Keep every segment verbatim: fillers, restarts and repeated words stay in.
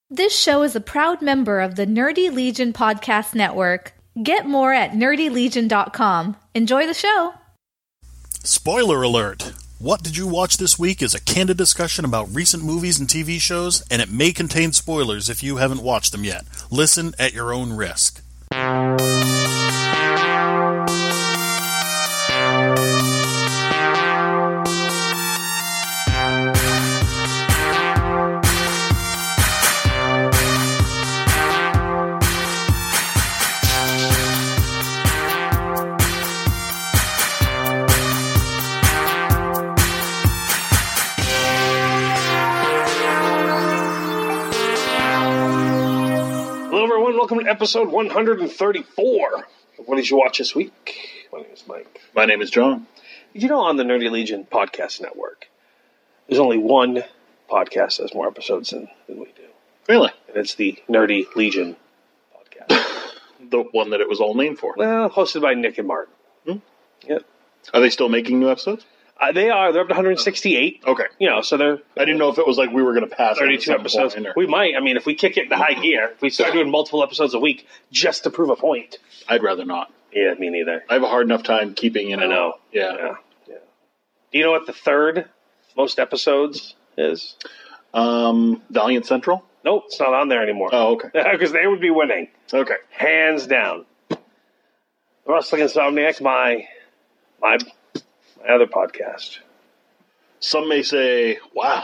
This show is a proud member of the Nerdy Legion Podcast Network. Get more at nerdy legion dot com. Enjoy the show! Spoiler alert! What Did You Watch This Week is a candid discussion about recent movies and T V shows, and it may contain spoilers if you haven't watched them yet. Listen at your own risk. Welcome to episode one thirty-four of What Did You Watch This Week? My name is Mike. My name is John. Did you know on the Nerdy Legion Podcast Network, there's only one podcast that has more episodes than, than we do? Really? And it's the Nerdy Legion Podcast. The one that it was all named for? Well, hosted by Nick and Martin. Hmm? Yep. Are they still making new episodes? Uh, they are. They're up to one hundred sixty-eight. Okay. You know, so they're... I didn't know if it was like we were going to pass thirty-two episodes. We might. I mean, if we kick it into high gear, if we start doing multiple episodes a week just to prove a point. I'd rather not. Yeah, me neither. I have a hard enough time keeping in. I know. Yeah. yeah. Yeah. Do you know what the third most episodes is? Um, Valiant Central? Nope, it's not on there anymore. Oh, okay. Because they would be winning. Okay. Hands down. Wrestling Insomniac, my, my, my other podcast. Some may say, wow,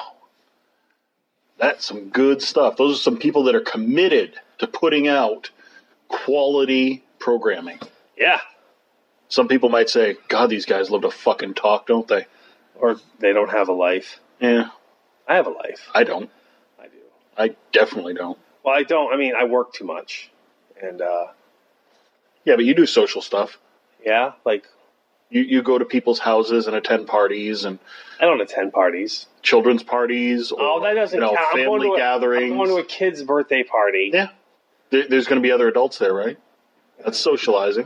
that's some good stuff. Those are some people that are committed to putting out quality programming. Yeah. Some people might say, God, these guys love to fucking talk, don't they? Or they don't have a life. Yeah. I have a life. I don't. I do. I definitely don't. Well, I don't. I mean, I work too much. And, uh... yeah, but you do social stuff. Yeah? Like... You you go to people's houses and attend parties and... I don't attend parties. Children's parties or oh, that doesn't you know, count. I'm family going to a, gatherings. I'm going to a kid's birthday party. Yeah. There, there's going to be other adults there, right? That's socializing.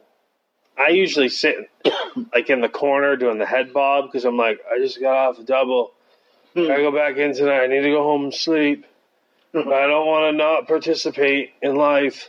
I usually sit like in the corner doing the head bob because I'm like, I just got off a double. Hmm. I gotta go back in tonight. I need to go home and sleep. But I don't want to not participate in life.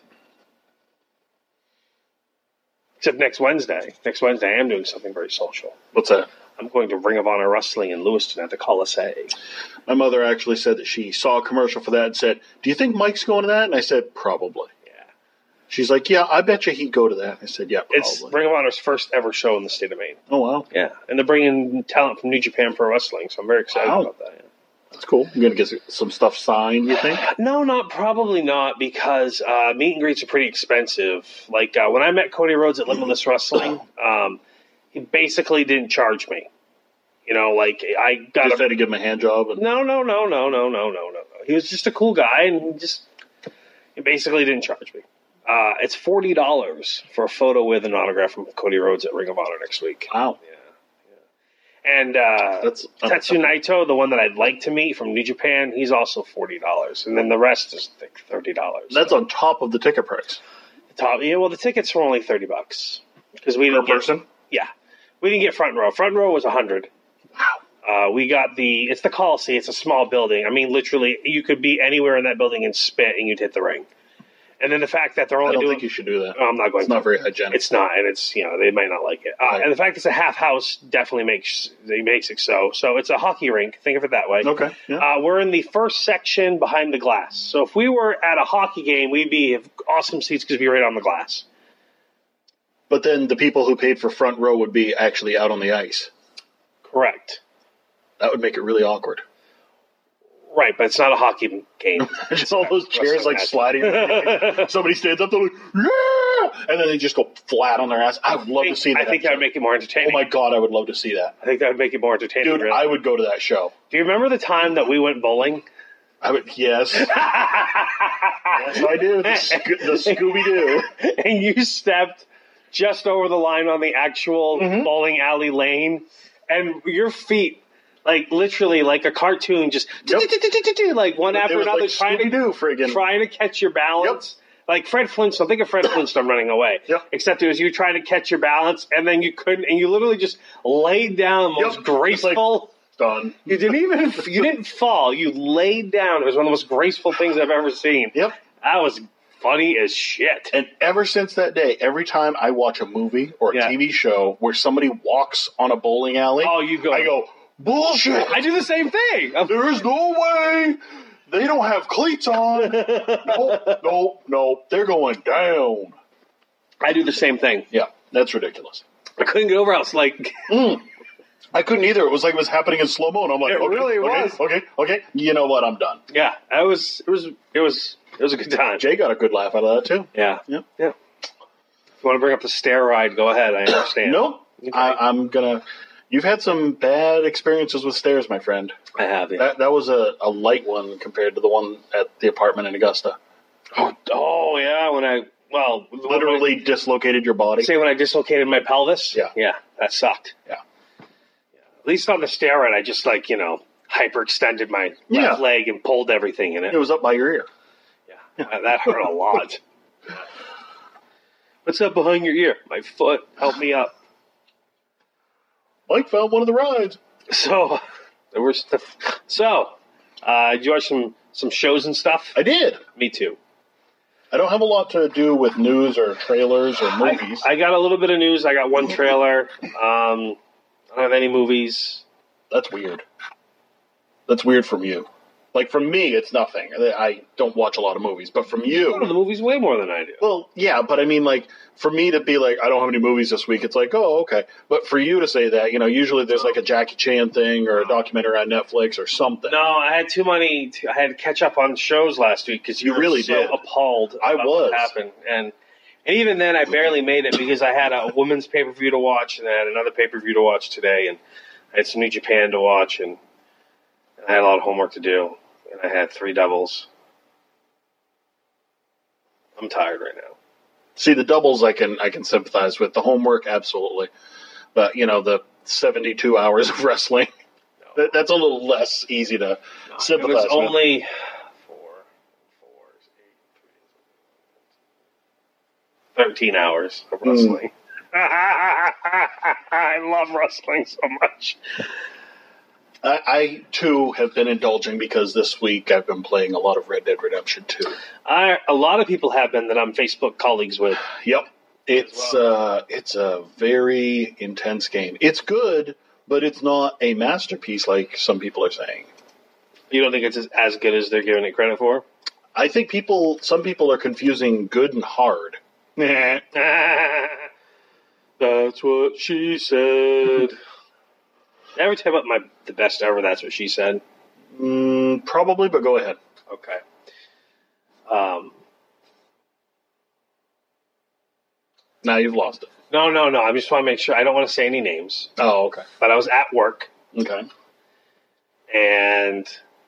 Except next Wednesday. Next Wednesday, I am doing something very social. What's that? I'm going to Ring of Honor Wrestling in Lewiston at the Coliseum. My mother actually said that she saw a commercial for that and said, do you think Mike's going to that? And I said, probably. Yeah. She's like, yeah, I bet you he'd go to that. I said, yeah, probably. It's Ring of Honor's first ever show in the state of Maine. Oh, wow. Yeah. And they're bringing talent from New Japan Pro Wrestling, so I'm very excited wow. about that. Yeah. That's cool. You're going to get some stuff signed, you think? No, not probably not, because uh, meet and greets are pretty expensive. Like, uh, when I met Cody Rhodes at Limitless Wrestling, um, he basically didn't charge me. You know, like, I got... Just a, had to give him a hand job? And... No, no, no, no, no, no, no, no. He was just a cool guy, and he just... He basically didn't charge me. Uh, it's forty dollars for a photo with an autograph from Cody Rhodes at Ring of Honor next week. Wow. Yeah. And uh, That's, Tetsu Naito, the one that I'd like to meet from New Japan, he's also forty dollars. And then the rest is like thirty dollars. That's so. on top of the ticket price. The top, yeah, well, the tickets were only thirty bucks. Because we Per didn't get, person? Yeah. We didn't get front row. Front row was one hundred. Wow. Uh, we got the, it's the Coliseum. It's a small building. I mean, literally, you could be anywhere in that building and spit and you'd hit the ring. And then the fact that they're only I don't doing... think you should do that. Oh, I'm not going It's to. not very hygienic. It's not, and it's, you know, they might not like it. Uh, right. And the fact it's a half house definitely makes it makes it so. So it's a hockey rink. Think of it that way. Okay. Yeah. Uh, we're in the first section behind the glass. So if we were at a hockey game, we'd be have awesome seats because we'd be right on the glass. But then the people who paid for front row would be actually out on the ice. Correct. That would make it really awkward. Right, but it's not a hockey game. Just all those chairs like sliding. Somebody stands up, they're like, yeah! And then they just go flat on their ass. I would love I think, to see that. I think episode. that would make it more entertaining. Oh my God, I would love to see that. I think that would make it more entertaining. Dude, really. I would go to that show. Do you remember the time that we went bowling? I would, yes. Yes, I do. The, Sco- the Scooby-Doo. And you stepped just over the line on the actual Mm-hmm. bowling alley lane, and your feet... Like, literally, like a cartoon, just Yep. like one after It was another, like trying to Scooby-Doo, friggin'. trying to catch your balance. Yep. Like Fred Flintstone. Think of Fred Flintstone running away. Yep. Except it was you trying to catch your balance, and then you couldn't, and you literally just laid down the most Yep. graceful. done. You didn't even, you didn't fall. You laid down. It was one of the most graceful things I've ever seen. Yep. That was funny as shit. And ever since that day, every time I watch a movie or a Yeah. T V show where somebody walks on a bowling alley, Oh, you go. I go, bullshit. I do the same thing. I'm- There is no way. They don't have cleats on. No, no, no. They're going down. I do the same thing. Yeah, that's ridiculous. I couldn't get over. I was like, Mm. I couldn't either. It was like it was happening in slow mo, and I'm like, It okay, really okay, was. okay, okay. You know what? I'm done. yeah, I was. It was. It was. It was a good time. Jay got a good laugh out of that too. Yeah. Yep. Yeah. If you want to bring up the stair ride, go ahead. I understand. No, Okay. I, I'm gonna. You've had some bad experiences with stairs, my friend. I have. Yeah. That that was a, a light one compared to the one at the apartment in Augusta. Oh, oh yeah. When I well, Literally dislocated your body. say when I dislocated my pelvis. Yeah. Yeah. That sucked. Yeah. At least on the stair ride, I just like you know hyperextended my Yeah. left leg and pulled everything in it. It was up by your ear. Yeah. That- That hurt a lot. What's up behind your ear? My foot. Help me up. Mike found one of the rides. So there was so. Uh, did you watch some some shows and stuff? I did. Me too. I don't have a lot to do with news or trailers or movies. I, I got a little bit of news. I got one trailer. Um, I don't have any movies. That's weird. That's weird from you. Like, from me, it's nothing. I don't watch a lot of movies. But from You go to you... the movies way more than I do. Well, yeah, but I mean, like, for me to be like, I don't have any movies this week, it's like, oh, okay. But for you to say that, you know, usually there's like a Jackie Chan thing or a documentary on Netflix or something. No, I had too many. I had to catch up on shows last week because you, You were really so did. appalled. I about was. What happened, and and even then, I barely made it because I had a women's pay per view to watch, and I had another pay per view to watch today, and I had some New Japan to watch, and, and I had a lot of homework to do, and I had three doubles. I'm tired right now. See, the doubles I can I can sympathize with. The homework, absolutely. But, you know, the seventy-two hours of wrestling, that, that's a little less easy to No, it sympathize was with. only four, four, eight, three, thirteen hours of wrestling. I love wrestling so much. I, I, too, have been indulging because this week I've been playing a lot of Red Dead Redemption two. I, a lot of people have been that I'm Facebook colleagues with. Yep. It's uh, it's a very intense game. It's good, but it's not a masterpiece like some people are saying. You don't think it's as, as good as they're giving it credit for? I think people, some people are confusing good and hard. That's what she said. Every time about my the best ever, that's what she said. Mm, probably, but go ahead. Okay. Um. Now you've lost it. No, no, no. I just want to make sure. I don't want to say any names, Oh, okay. but I was at work Okay. and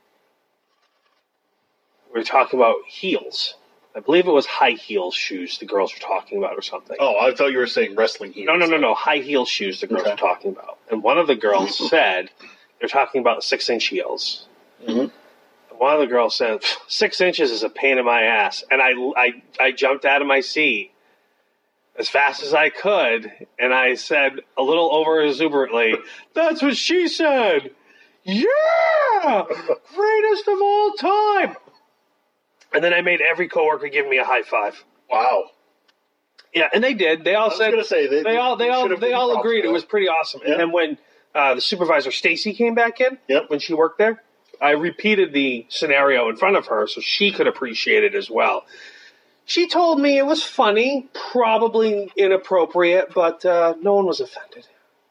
we were talking about heels. I believe it was high heel shoes the girls were talking about or something. Oh, I thought you were saying wrestling heels. No, no, no, no. High heel shoes the girls Okay. were talking about. And one of the girls said, they're talking about six inch heels. Mhm. And one of the girls said, six inches is a pain in my ass. And I, I, I jumped out of my seat as fast as I could. And I said a little over exuberantly, that's what she said. Yeah! Greatest of all time. And then I made every coworker give me a high five. Wow. Yeah, and they did. They all I was said gonna say, they- they all they you all should have they given all props agreed for it that. was pretty awesome. Yeah. And then when uh, the supervisor Stacy came back in, Yep. when she worked there, I repeated the scenario in front of her so she could appreciate it as well. She told me it was funny, probably inappropriate, but uh, no one was offended.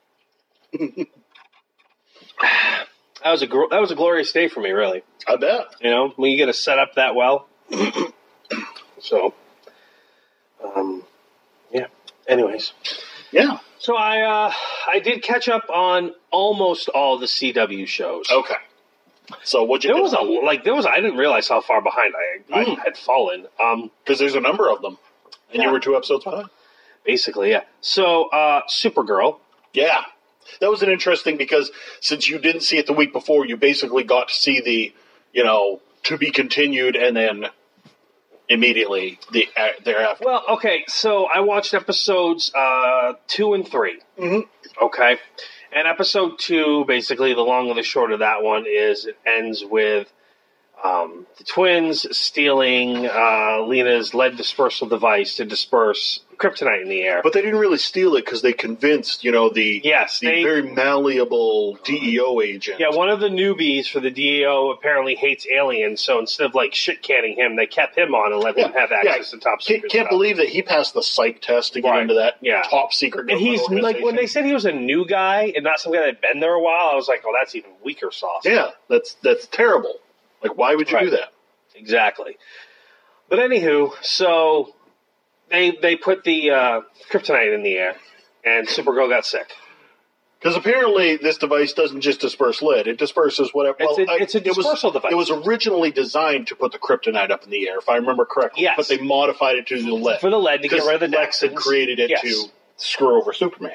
That was a gr- that was a glorious day for me, really. I bet. You know, when you get a setup that well. So, um, yeah. Anyways, Yeah. so I uh, I did catch up on almost all the C W shows. Okay. So what'd you There was a get? like there was I didn't realize how far behind I, I Mm. had fallen. Um, Because there's a number of them. And Yeah. you were two episodes behind. basically, yeah. So, uh, Supergirl. Yeah. That was an interesting because since you didn't see it the week before, you basically got to see the, you know, to be continued and then immediately the uh, thereafter. Well, okay. So I watched episodes uh, two and three. Mhm. Okay, And episode two, basically, the long and the short of that one is it ends with um, the twins stealing uh, Lena's lead dispersal device to disperse kryptonite in the air. But they didn't really steal it because they convinced, you know, the, yes, the they, very malleable D E O agent. Yeah, one of the newbies for the D E O apparently hates aliens, so instead of like shit canning him, they kept him on and let Yeah, him have access yeah. to top secret Can't, can't stuff. believe that he passed the psych test to get Right. into that Yeah. top secret. And he's government like, when they organization. said he was a new guy and not some guy that had been there a while, I was like, oh, that's even weaker sauce. Yeah, that's that's terrible. Like, why would you Right. do that? Exactly. But anywho, so they they put the uh, kryptonite in the air, and Supergirl got sick. Because apparently this device doesn't just disperse lead; it disperses whatever. It's well, a- it's a I- it was- dispersal device. It was originally designed to put the kryptonite up in the air, if I remember correctly. Yes. But they modified it to the lead For the lead to get because rid of the Lex had Dexons. created it Yes. to screw over Superman.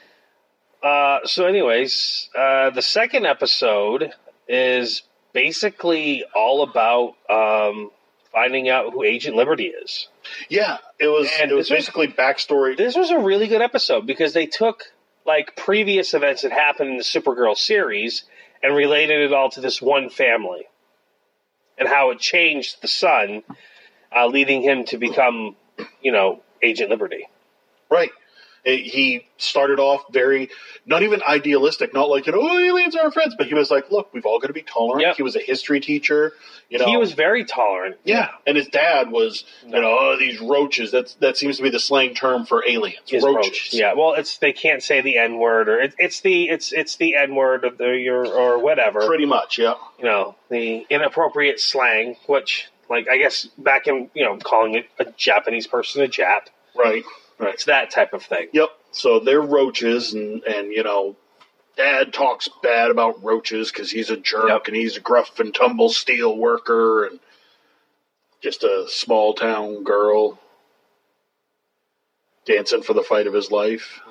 Uh, so, anyways, uh, the second episode is basically all about um, finding out who Agent Liberty is. Yeah, it was. And it was this was- basically backstory. This was a really good episode because they took like previous events that happened in the Supergirl series and related it all to this one family and how it changed the son, uh, leading him to become, you know, Agent Liberty. Right. It- he started off very, not even idealistic, not like, you know, oh, aliens are our friends, but he was like, look, we've all got to be tolerant. Yep. He was a history teacher. You know, He was very tolerant. yeah. And his dad was, you No. know, oh, these roaches. That's that seems to be the slang term for aliens. His roaches. roach. Yeah, well, it's they can't say the N word or it, it's the it's it's the N word or the your or whatever. Pretty much, yeah. You know, the inappropriate slang, which like I guess back in you know calling it a Japanese person a Jap. Right. Right. It's that type of thing. Yep. So they're roaches, and, and you know, Dad talks bad about roaches because he's a jerk, Yep. and he's a gruff and tumble steel worker, and just a small town girl dancing for the fight of his life.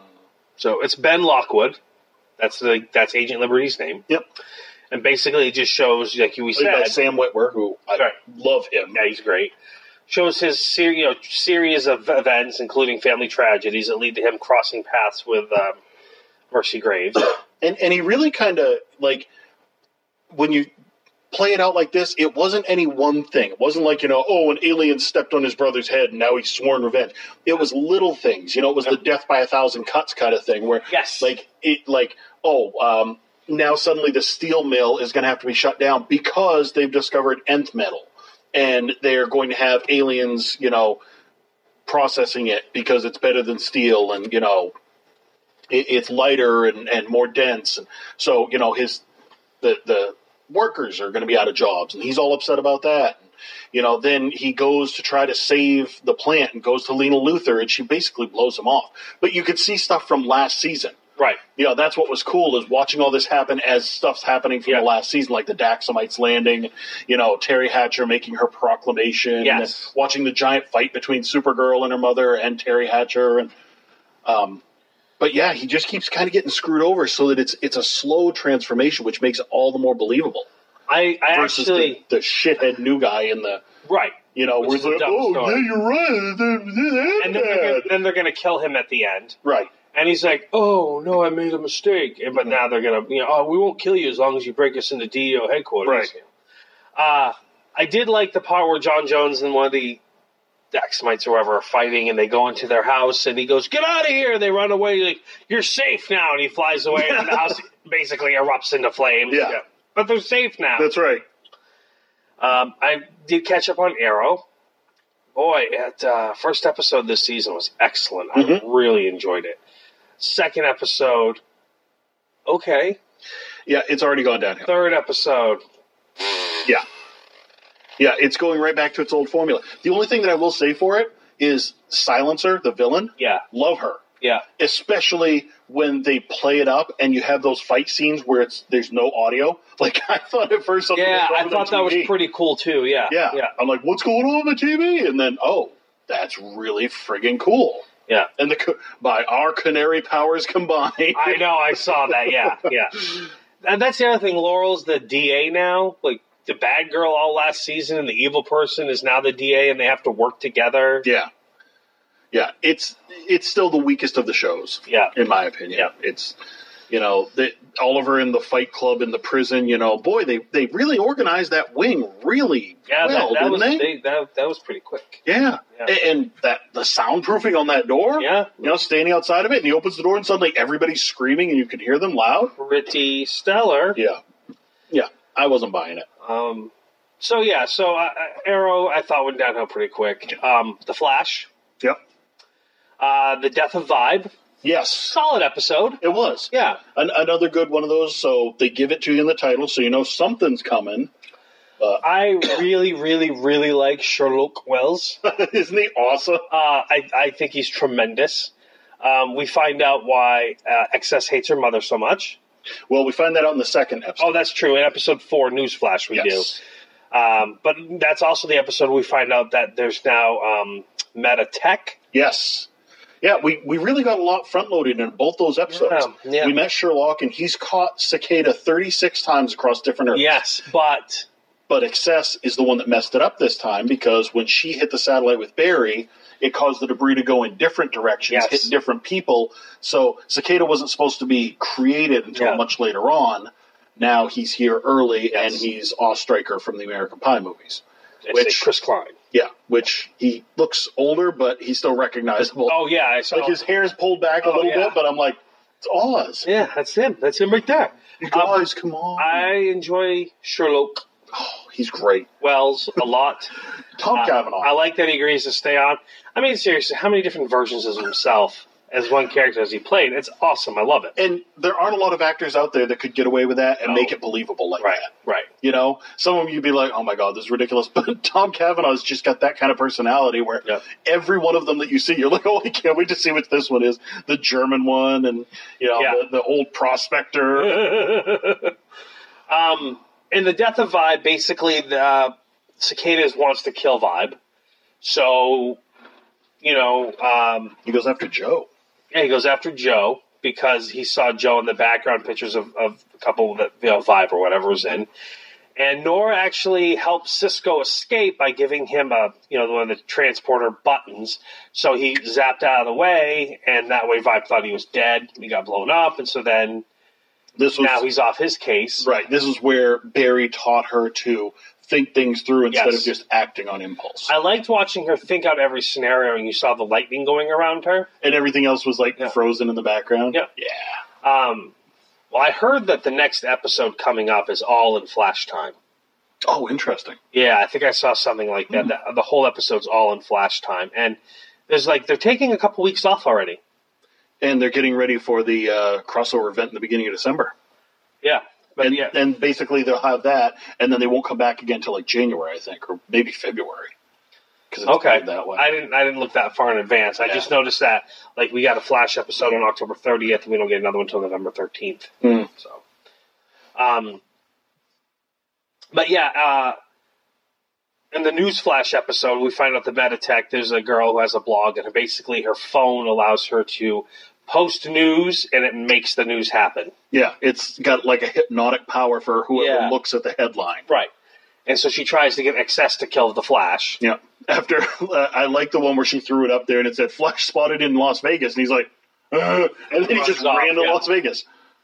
So it's Ben Lockwood. That's the that's Agent Liberty's name. Yep. And basically, it just shows, like we Played by said, Sam Witwer, who I Right. love him. yeah, he's great. Shows his ser- you know, series of events, including family tragedies, that lead to him crossing paths with um, Mercy Graves. And and he really kind of, like, when you play it out like this, it wasn't any one thing. It wasn't like, you know, oh, an alien stepped on his brother's head and now he's sworn revenge. It was little things. You know, it was the death by a thousand cuts kind of thing where, Yes. like, it, like oh, um, now suddenly the steel mill is going to have to be shut down because they've discovered nth metal. And they're going to have aliens, you know, processing it because it's better than steel and, you know, it, it's lighter and, and more dense. And so, you know, his the the workers are going to be out of jobs, and he's all upset about that. And, you know, then he goes to try to save the plant and goes to Lena Luthor, and she basically blows him off. But you could see stuff from last season. Right. You know, that's what was cool, is watching all this happen as stuff's happening from Yeah. the last season, like the Daxamites landing, you know, Terry Hatcher making her proclamation, Yes. and watching the giant fight between Supergirl and her mother and Terry Hatcher. And, um, but yeah, he just keeps kind of getting screwed over so that it's it's a slow transformation, which makes it all the more believable. I, I Versus actually the, the shithead new guy in the, right. you know, Which where is it's a like, dumb oh, story. yeah, you're right. They're And then they're, gonna, then they're going to kill him at the end. Right. And he's like, "Oh no, I made a mistake." And, but now they're gonna, you know, oh, we won't kill you as long as you break us into D E O headquarters. Right. Uh, I did like the part where John Jones and one of the Daxamites or whatever are fighting, and they go into their house, and he goes, "Get out of here!" And they run away. Like, "You're safe now," and he flies away, and the house basically erupts into flames. Yeah. But they're safe now. That's right. Um, I did catch up on Arrow. Boy, at uh, first episode this season was excellent. I Mhm. really enjoyed it. Second episode, okay. Yeah, it's already gone downhill. Third episode, Yeah. Yeah, it's going right back to its old formula. The only thing that I will say for it is Silencer, the villain. yeah, Love her. yeah, Especially when they play it up and you have those fight scenes where it's there's no audio. Like, I thought at first something yeah. was wrong I with thought the that was T V. pretty cool too. Yeah, Yeah. yeah, I'm like, what's going on with the T V? And then, oh, that's really friggin' cool. yeah. And the co- by our canary powers combined. I know. I saw that. Yeah, yeah. And that's the other thing. Laurel's the D A now. Like the bad girl all last season, and the evil person is now the D A, and they have to work together. Yeah. Yeah, it's it's still the weakest of the shows. Yeah. In my opinion. Yeah. It's You know, the, Oliver in the Fight Club in the prison. You know, boy, they they really organized that wing really Yeah, well, that, that didn't was they? they, that that was pretty quick. Yeah. Yeah. A- and that the soundproofing on that door. Yeah. You know, standing outside of it, and he opens the door, and suddenly everybody's screaming, and you can hear them loud. Pretty stellar. Yeah, yeah. I wasn't buying it. Um, so yeah, so uh, Arrow I thought went downhill pretty quick. Um, the Flash, Yep. uh, the Death of Vibe, Yes, solid episode. it was. Yeah, An- another good one of those. So they give it to you in the title, so you know something's coming. I really, really, really like Sherlock Wells. Isn't he awesome? Uh, I I think he's tremendous. Um, we find out why uh, Excess hates her mother so much. Well, we find that out in the second episode. Oh, that's true. In episode four, Newsflash, we yes. do. Um, but that's also the episode we find out that there's now um, meta tech. Yes. Yeah, we, we really got a lot front loaded in both those episodes. Yeah, yeah. We met Sherlock, and he's caught Cicada thirty-six times across different Earths. Yes, but But Excess is the one that messed it up this time, because when she hit the satellite with Barry, it caused the debris to go in different directions, Yes. hit different people. So Cicada wasn't supposed to be created until Yeah. much later on. Now he's here early, Yes. and he's Ostriker from the American Pie movies. it's Which- Chris Klein. Yeah, which he looks older, but he's still recognizable. Oh yeah, I saw. Like his hair's pulled back a Oh, little yeah. bit, but I'm like, it's Oz. Yeah, that's him. That's him right there. You guys, come on. I enjoy Sherlock oh, he's great. Wells a lot. Tom Uh, Cavanaugh. I like that he agrees to stay on. I mean, seriously, how many different versions of himself as one character has he played? It's awesome. I love it. and there aren't a lot of actors out there that could get away with that and No. make it believable like Right, that. right. You know, some of them you'd be like, oh my God, this is ridiculous. But Tom Cavanaugh's just got that kind of personality where Yep. every one of them that you see, you're like, oh, I can't wait to see what this one is. The German one and, you know, Yeah. the, the old prospector. um, in the Death of Vibe, basically, the uh, Cicadas wants to kill Vibe. So, you know, um, He goes after Joe. yeah, he goes after Joe because he saw Joe in the background pictures of, of a couple that, you know, Vibe or whatever was in. And Nora actually helps Cisco escape by giving him a, you know, one of the transporter buttons. So he zapped out of the way, and that way Vibe thought he was dead. He got blown up, and so then This was now he's off his case. right. This is where Barry taught her to think things through instead Yes. of just acting on impulse. I liked watching her think out every scenario, and you saw the lightning going around her. and everything else was like Yeah. frozen in the background. Yeah. Yeah. Um, well, I heard that the next episode coming up is all in Flash time. Oh, interesting. Yeah, I think I saw something like that. The, the whole episode's all in Flash time, and there's like they're taking a couple weeks off already. And they're getting ready for the uh, crossover event in the beginning of December. Yeah, but And, yeah, and basically they'll have that, and then they won't come back again until like January, I think, or maybe February. Because it's okay. played that way. I didn't I didn't look that far in advance. I Yeah. just noticed that like we got a Flash episode on October thirtieth, and we don't get another one until November thirteenth. Mm. So, um, but yeah, uh, in the Newsflash episode, we find out the Metatech. There's a girl who has a blog, and basically her phone allows her to post news, and it makes the news happen. Yeah, it's got like a hypnotic power for whoever Yeah. looks at the headline. Right. And so she tries to get Excess to kill the Flash. Yeah. After, uh, I like the one where she threw it up there and it said Flash spotted in Las Vegas, and he's like, uh, and then he just Runs off, ran to yeah. Las Vegas.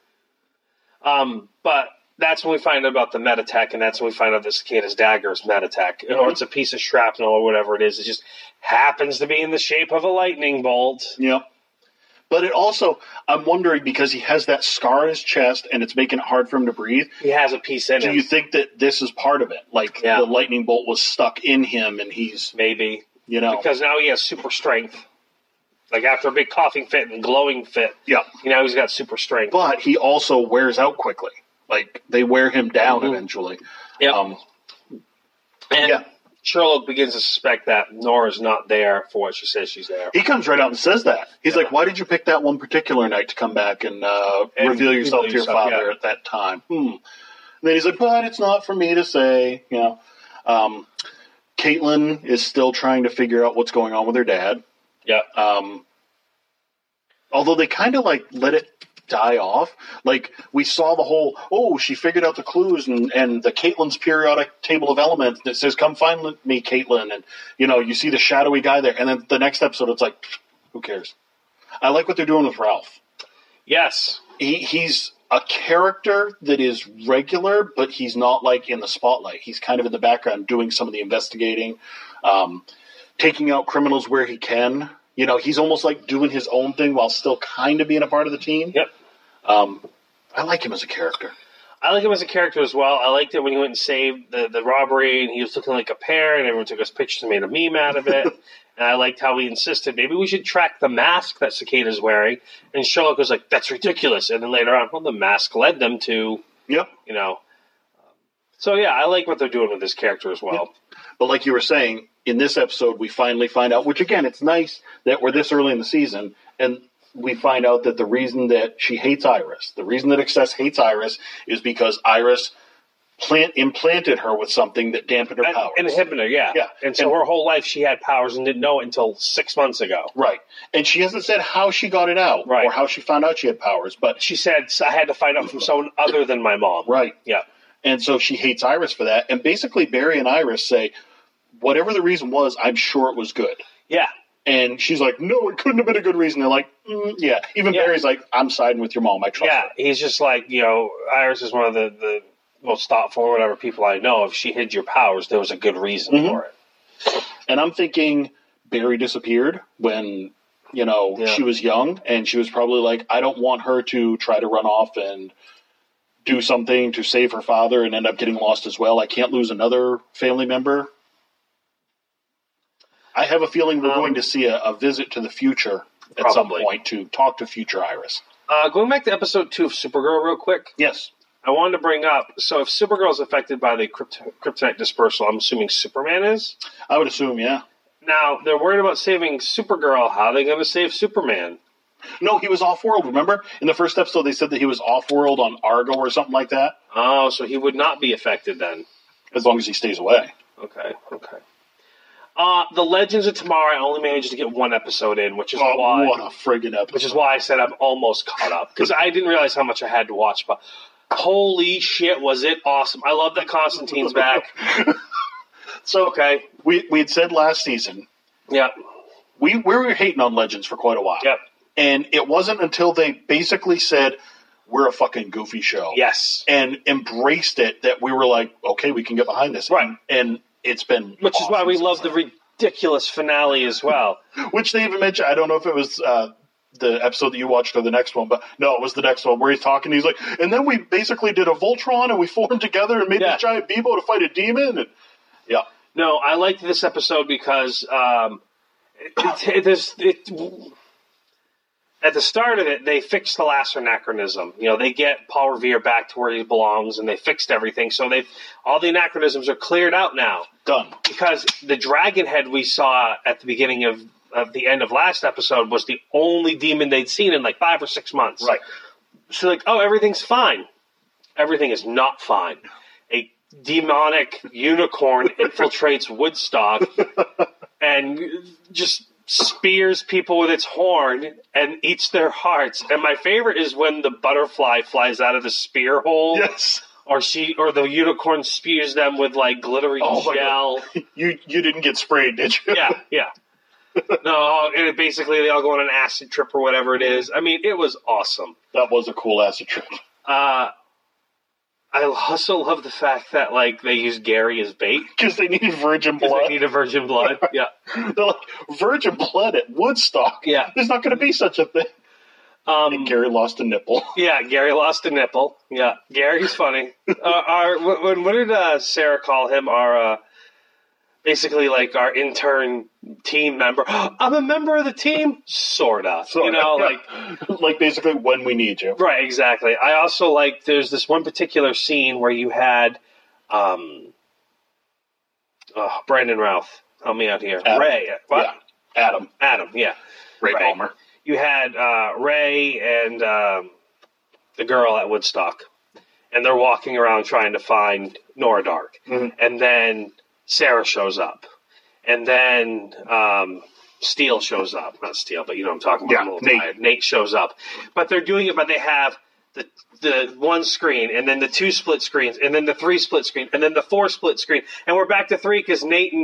Um, but that's when we find out about the Metatech, and that's when we find out that Cicada's dagger is Metatech. Or it's a piece of shrapnel or whatever it is. It just happens to be in the shape of a lightning bolt. Yep. But it also, I'm wondering, because he has that scar on his chest and it's making it hard for him to breathe, He has a piece in do him. you think that this is part of it? Like Yeah. the lightning bolt was stuck in him and he's, Maybe. you know. Because now he has super strength. Like after a big coughing fit and glowing fit, Yeah. you know, he's got super strength. But he also wears out quickly. Like they wear him down Mhm. eventually. Yep. Um, and yeah. Sherlock begins to suspect that Nora's not there for what she says she's there. He comes right out and says that. He's Yeah. like, why did you pick that one particular night to come back and, uh, And reveal yourself reveal to your yourself, father yeah. at that time? Hmm. And then he's like, but it's not for me to say, you know. Um, Caitlin is still trying to figure out what's going on with her dad. Yeah. Um, although they kind of like let it die off. Like we saw the whole, oh, she figured out the clues and, and the Caitlin's periodic table of elements that says, come find me, Caitlin. And, you know, you see the shadowy guy there. And then the next episode, it's like, who cares? I like what they're doing with Ralph. Yes. he, he's a character that is regular, but he's not like in the spotlight. He's kind of in the background doing some of the investigating, um, taking out criminals where he can. You know, he's almost like doing his own thing while still kind of being a part of the team. Yep. Um, I like him as a character. I like him as a character as well. I liked it when he went and saved the, the robbery, and he was looking like a pear, and everyone took his pictures and made a meme out of it. And I liked how he insisted, maybe we should track the mask that Cicada's wearing. And Sherlock was like, that's ridiculous. And then later on, well, the mask led them to, Yep. you know. So, yeah, I like what they're doing with this character as well. Yep. But like you were saying, in this episode, we finally find out, which, again, it's nice that we're this early in the season, and we find out that the reason that she hates Iris, the reason that Excess hates Iris, is because Iris plant implanted her with something that dampened her An, powers. an inhibitor, yeah. Yeah. And so And- her whole life she had powers and didn't know it until six months ago. Right. And she hasn't said how she got it out Right. or how she found out she had powers, but She said, I had to find out from someone other than my mom. right. Yeah. And so she hates Iris for that. And basically Barry and Iris say, whatever the reason was, I'm sure it was good. Yeah. And she's like, no, it couldn't have been a good reason. They're like, mm, yeah. Even Yeah. Barry's like, I'm siding with your mom. I trust Yeah. her. He's just like, you know, Iris is one of the, the most thoughtful or whatever people I know. If she hid your powers, there was a good reason Mhm. for it. And I'm thinking Barry disappeared when, you know, Yeah. she was young. And she was probably like, I don't want her to try to run off and do something to save her father and end up getting lost as well. I can't lose another family member. I have a feeling we're Um, going to see a, a visit to the future at Probably. some point to talk to future Iris. Uh, going back to episode two of Supergirl real quick, Yes. I wanted to bring up, so if Supergirl is affected by the krypt- kryptonite dispersal, I'm assuming Superman is? I would assume, yeah. Now, they're worried about saving Supergirl. How are they going to save Superman? No, he was off-world, remember? In the first episode, they said that he was off-world on Argo or something like that, Oh, so he would not be affected then. as long as he stays away. Okay, okay. Uh, the Legends of Tomorrow, I only managed to get one episode in, which is Oh, why, what a friggin' episode. which is why I said I'm almost caught up because I didn't realize how much I had to watch. But holy shit, was it awesome! I love that Constantine's back. So, Okay, we we had said last season, yeah, we, we were hating on Legends for quite a while. yep, And it wasn't until they basically said, we're a fucking goofy show. yes. And embraced it that we were like, okay, we can get behind this. Right. And, and it's been Which is awesome why we since love the then. ridiculous finale as well. Which they even mentioned, I don't know if it was uh, the episode that you watched or the next one, but no, it was the next one where he's talking. He's like, and then we basically did a Voltron and we formed together and made Yeah. this giant Bebo to fight a demon. And yeah. No, I liked this episode because um, it, it, there's it, at the start of it, they fixed the last anachronism. You know, they get Paul Revere back to where he belongs, and they fixed everything. So they've all the anachronisms are cleared out now. Done. Because the dragon head we saw at the beginning of, of the end of last episode was the only demon they'd seen in like five or six months. Right. So like, oh, everything's fine. Everything is not fine. A demonic unicorn infiltrates Woodstock and just spears people with its horn and eats their hearts. And my favorite is when the butterfly flies out of the spear hole. Yes. Or she, or the unicorn spews them with like glittery Oh my gel. God. You you didn't get sprayed, did you? Yeah, yeah. No, and it basically they all go on an acid trip or whatever it is. I mean, it was awesome. That was a cool acid trip. Uh, I also love the fact that like they used Gary as bait Because they needed virgin because blood. they need a virgin blood. Yeah, They're like, virgin blood at Woodstock? Yeah. There's not going to be such a thing. um, And Gary lost a nipple. yeah. Gary lost a nipple. Yeah, Gary's funny. uh, our when what did uh, Sarah call him? Our uh, basically like our intern team member. I'm a member of the team, sorta. So, you know, yeah. like. like basically when we need you. Right, exactly. I also like there's this one particular scene where you had um oh, Brandon Routh. Help me out here. Adam. Ray. What? Yeah. Adam. Adam, yeah. Ray, Ray. Palmer. You had uh, Ray and um, the girl at Woodstock. And they're walking around trying to find Nora Dark. Mhm. And then Sarah shows up. And then um, Steele shows up. Not Steele, but you know what I'm talking about. Yeah, I'm a little Nate. tired. Nate shows up. But they're doing it, but they have the the one screen, and then the two split screens, and then the three split screen, and then the four split screen. And we're back to three because Nate and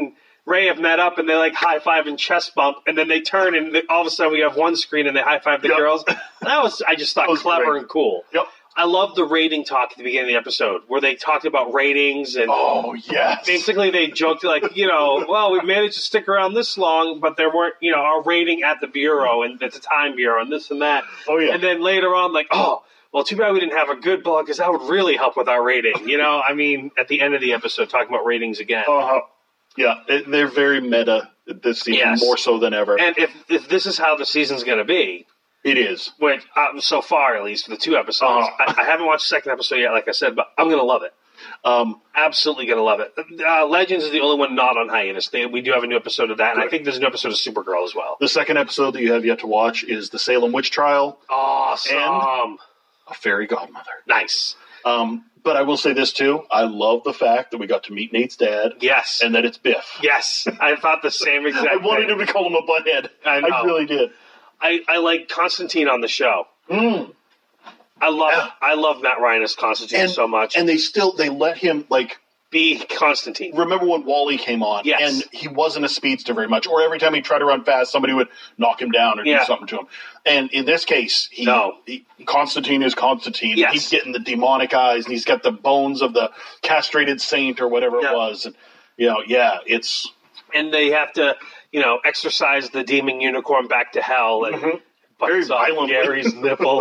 Ray have met up and they like high five and chest bump, and then they turn and they, all of a sudden we have one screen and they high five the yep. girls. That was I just thought clever great. and cool. Yep. I love the rating talk at the beginning of the episode where they talked about ratings and oh yes, basically they joked like, you know, well, we managed to stick around this long, but there weren't, you know, our rating at the bureau and at the Time Bureau and this and that. Oh yeah, and then later on, like, oh, well, too bad we didn't have a good blog because that would really help with our rating. You know, I mean, at the end of the episode, talking about ratings again. Uh-huh. Yeah, it, they're very meta this season, Yes. more so than ever. And if if this is how the season's going to be. It is. Which, um, so far, at least, for the two episodes. Uh-huh. I, I haven't watched the second episode yet, like I said, but I'm going to love it. Um, Absolutely going to love it. Uh, Legends is the only one not on hiatus. They, we do have a new episode of that, and I think there's a new episode of Supergirl as well. the second episode that you have yet to watch is the Salem Witch Trial, Awesome. A Fairy Godmother. Nice. Um, but I will say this, too. I love the fact that we got to meet Nate's dad. Yes. And that it's Biff. Yes. I thought the same exact I wanted thing. him to call him a butthead. I know. I really did. I, I like Constantine on the show. Mm. I love Yeah. I love Matt Ryan as Constantine And, so much. and they still, they let him, like, Be Constantine. remember when Wally came on? Yes. And he wasn't a speedster very much. Or every time he tried to run fast, somebody would knock him down or Yeah. do something to him. And in this case, he, No. he Constantine is Constantine. Yes. He's getting the demonic eyes, and he's got the bones of the castrated saint or whatever Yeah. it was. And, you know, yeah, it's... And they have to, you know, exorcise the demon unicorn back to hell and Mhm. bites Very off violently. Gary's nipple.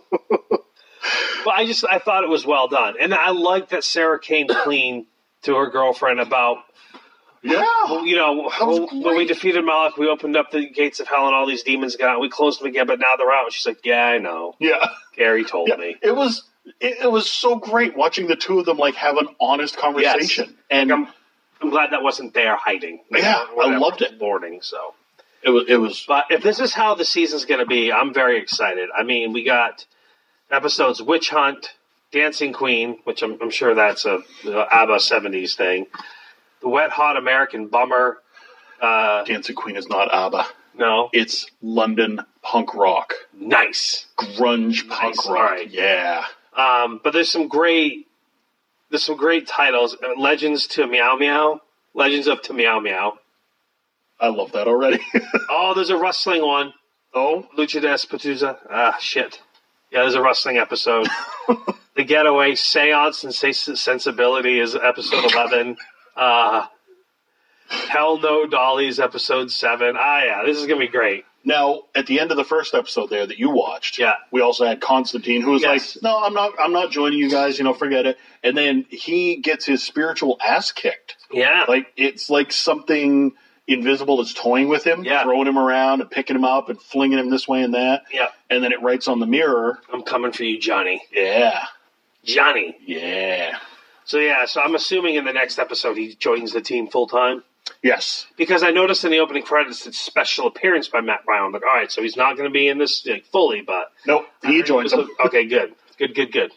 But I just I thought it was well done. And I like that Sarah came clean to her girlfriend about, Yeah. you know, was when, when we great. defeated Moloch, we opened up the gates of hell and all these demons got out. We closed them again, but now they're out. And she's like, yeah, I know. Yeah. Gary told Yeah. me. It was... It, it was so great watching the two of them like have an honest conversation. Yes. And Like, I'm, I'm glad that wasn't there hiding. Like, Yeah, whatever, I loved it. Boarding, so. it was it was But if this is how the season's going to be, I'm very excited. I mean, we got episodes Witch Hunt, Dancing Queen, which I'm, I'm sure that's a, a ABBA seventies thing. The Wet Hot American Bummer. Uh, Dancing Queen is not ABBA. no. It's London punk rock. Nice. Grunge punk Nice, rock. alright. Yeah. Um, but there's some great, there's some great titles. Uh, Legends to Meow Meow. Legends of to Meow Meow. I love that already. Oh, there's a wrestling one. oh, Lucha Despatuza. Ah, shit. Yeah, there's a wrestling episode. The Getaway, Seance and Sens- Sensibility is episode eleven. Uh, Hell No Dollies, episode seven. Ah, yeah, this is going to be great. now at the end of the first episode there that you watched, Yeah. we also had Constantine, who was Yes. like, "No, I'm not. I'm not joining you guys. You know, forget it." And then he gets his spiritual ass kicked. Yeah. Like it's like something invisible is toying with him, Yeah. throwing him around and picking him up and flinging him this way and that. Yeah. And then it writes on the mirror, I'm coming for you, Johnny. "Yeah, Johnny. yeah, So, yeah, so I'm assuming in the next episode he joins the team full time. yes." Because I noticed in the opening credits it's special appearance by Matt Brown. I'm like, all right, so he's not going to be in this like, fully, but Nope, he joins them. Okay, good, good, good, good.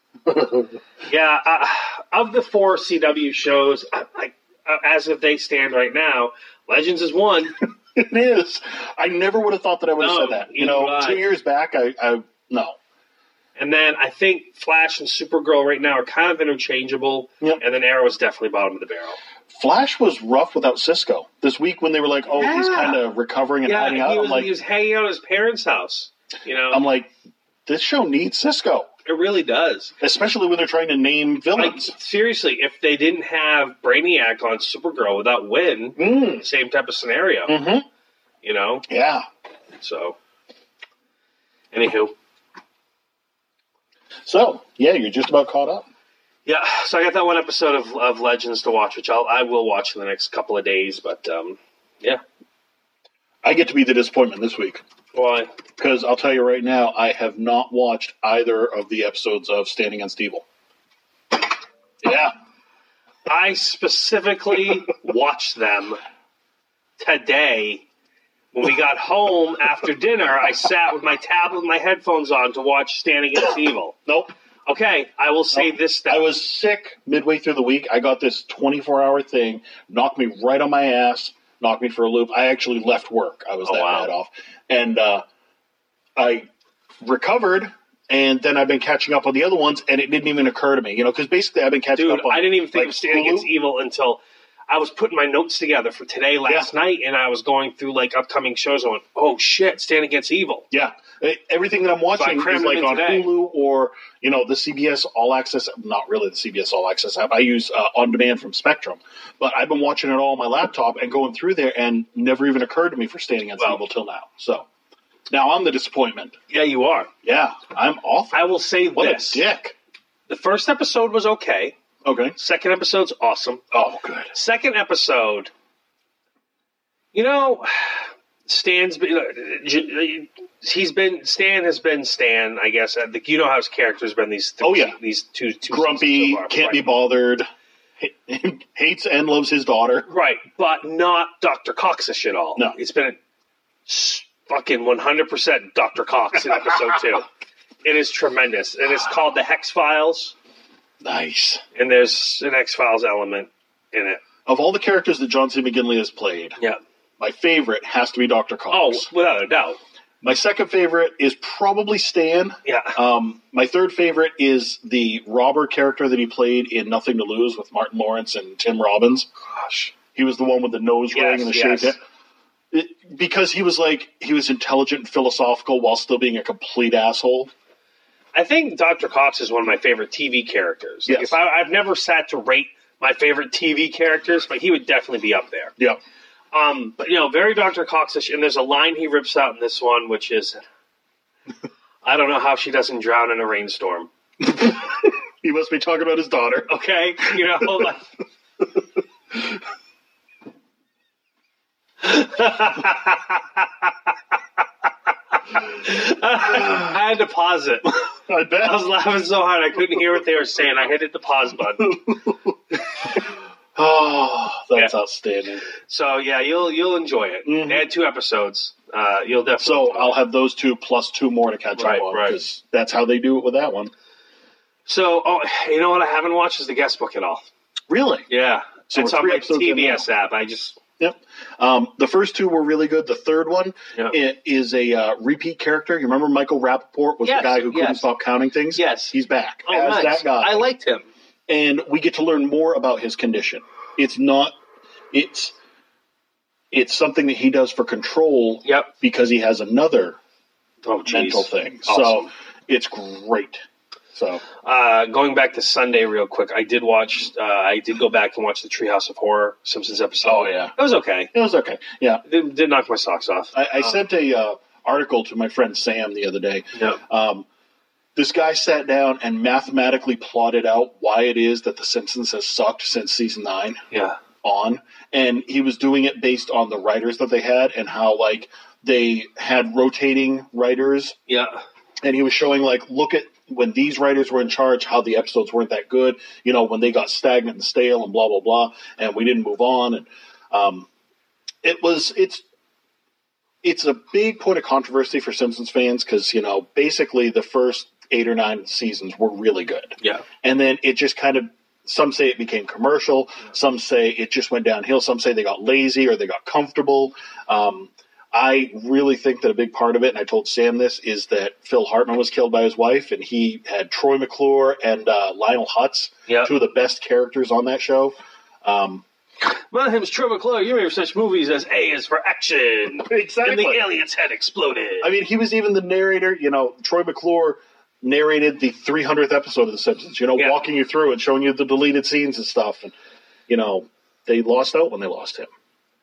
Yeah, uh, of the four C W shows, I, I, uh, as of they stand right now, Legends is one. It is. I never would have thought that I would have No, said that. You neither know, would I. two years back, I, I no. And then I think Flash and Supergirl right now are kind of interchangeable. Yep. And then Arrow is definitely bottom of the barrel. Flash was rough without Cisco this week when they were like, "Oh, he's Yeah. kind of recovering and Yeah, hiding he out." was, I'm like, he was hanging out at his parents' house. You know, I'm like, this show needs Cisco, it really does. especially when they're trying to name Like, villains. seriously, if they didn't have Brainiac on Supergirl without Win, Mm. same type of scenario, Mm-hmm. you know? Yeah. So, anywho. So yeah, you're just about caught up. Yeah, so I got that one episode of, of Legends to watch, which I'll, I will watch in the next couple of days, but, um, yeah. I get to be the disappointment this week Why? because I'll tell you right now, I have not watched either of the episodes of Standing Against Evil. Yeah. I specifically watched them today. When we got home after dinner, I sat with my tablet and my headphones on to watch Standing Against Evil. Nope. Okay, I will say Nope. this then. I was sick midway through the week. I got this twenty-four hour thing, knocked me right on my ass, knocked me for a loop. I actually left work. I was Oh, that wow. bad off. And uh, I recovered, and then I've been catching up on the other ones, and it didn't even occur to me, you know, because basically I've been catching Dude, up on... I didn't even think like, of Standing Hulu. Against Evil until I was putting my notes together for today last yeah. night, and I was going through like upcoming shows. I went, "Oh shit, Stand Against Evil." Yeah, everything that I'm watching so is like on today. Hulu or you know the C B S All Access. Not really the C B S All Access app. I use uh, On Demand from Spectrum, but I've been watching it all on my laptop and going through there, and never even occurred to me for Stand Against well, Evil till now. So now I'm the disappointment. Yeah, you are. Yeah, I'm awful. I will say what this: a dick. The first episode was okay. Okay. Second episode's awesome. Oh, good. Second episode, you know, Stan's been, he's been, Stan has been Stan, I guess. You know how his character's been these th- oh, yeah. these two, two grumpy, so can't right. be bothered, hates and loves his daughter. Right, but not Doctor Coxish at all. No. It's been a fucking one hundred percent Doctor Cox in episode two. It is tremendous. And it's called The Hex Files. Nice. And there's an X-Files element in it. Of all the characters that John C. McGinley has played, yeah, my favorite has to be Doctor Cox. Oh, without a doubt. My second favorite is probably Stan. Yeah. Um, my third favorite is the robber character that he played in Nothing to Lose with Martin Lawrence and Tim Robbins. Gosh. He was the one with the nose ring yes, and the yes. shaved head. It, because he was like, he was intelligent and philosophical while still being a complete asshole. I think Doctor Cox is one of my favorite T V characters. Like yes. If I, I've never sat to rate my favorite T V characters, but he would definitely be up there. Yeah. Um, but, you know, very Doctor Cox-ish, and there's a line he rips out in this one, which is, I don't know how she doesn't drown in a rainstorm. He must be talking about his daughter. Okay? You know, like... I had to pause it. I bet. I was laughing so hard I couldn't hear what they were saying. I hit the pause button. Oh, that's yeah. outstanding. So yeah, you'll you'll enjoy it. Mm-hmm. They had two episodes. Uh, you'll definitely. So I'll have those two plus two more to catch right, up on right. because that's how they do it with that one. So, oh, you know what? I haven't watched is the guest book at all. Really? Yeah. So it's we're on three my episodes T B in S now. app. I just. Yep. Um, the first two were really good. The third one yeah. it is a uh, repeat character. You remember Michael Rappaport was yes, the guy who couldn't yes. stop counting things? Yes. He's back Oh, as nice. that guy. I liked him. And we get to learn more about his condition. It's not, it's, it's something that he does for control Yep. because he has another oh, mental thing. Awesome. So it's great. So uh, going back to Sunday real quick, I did watch, uh, I did go back and watch the Treehouse of Horror Simpsons episode. Oh, yeah. It was okay. It was okay. Yeah. It did knock my socks off. I, I um, sent a uh, article to my friend Sam the other day. Yeah. Um, this guy sat down and mathematically plotted out why it is that The Simpsons has sucked since season nine Yeah. on. And he was doing it based on the writers that they had and how, like, they had rotating writers. Yeah. And he was showing, like, look at when these writers were in charge, how the episodes weren't that good, you know, when they got stagnant and stale and blah, blah, blah, and we didn't move on. And um, it was, it's, it's a big point of controversy for Simpsons fans because, you know, basically the first eight or nine seasons were really good. Yeah. And then it just kind of, some say it became commercial, some say it just went downhill, some say they got lazy or they got comfortable. Um, I really think that a big part of it, and I told Sam this, is that Phil Hartman was killed by his wife, and he had Troy McClure and uh, Lionel Hutz, yep. two of the best characters on that show. Um, My name's Troy McClure. You remember such movies as A is for Action. Exactly. And the alien's head exploded. I mean, he was even the narrator. You know, Troy McClure narrated the three hundredth episode of The Simpsons, you know, yeah. walking you through and showing you the deleted scenes and stuff. And, you know, they lost out when they lost him.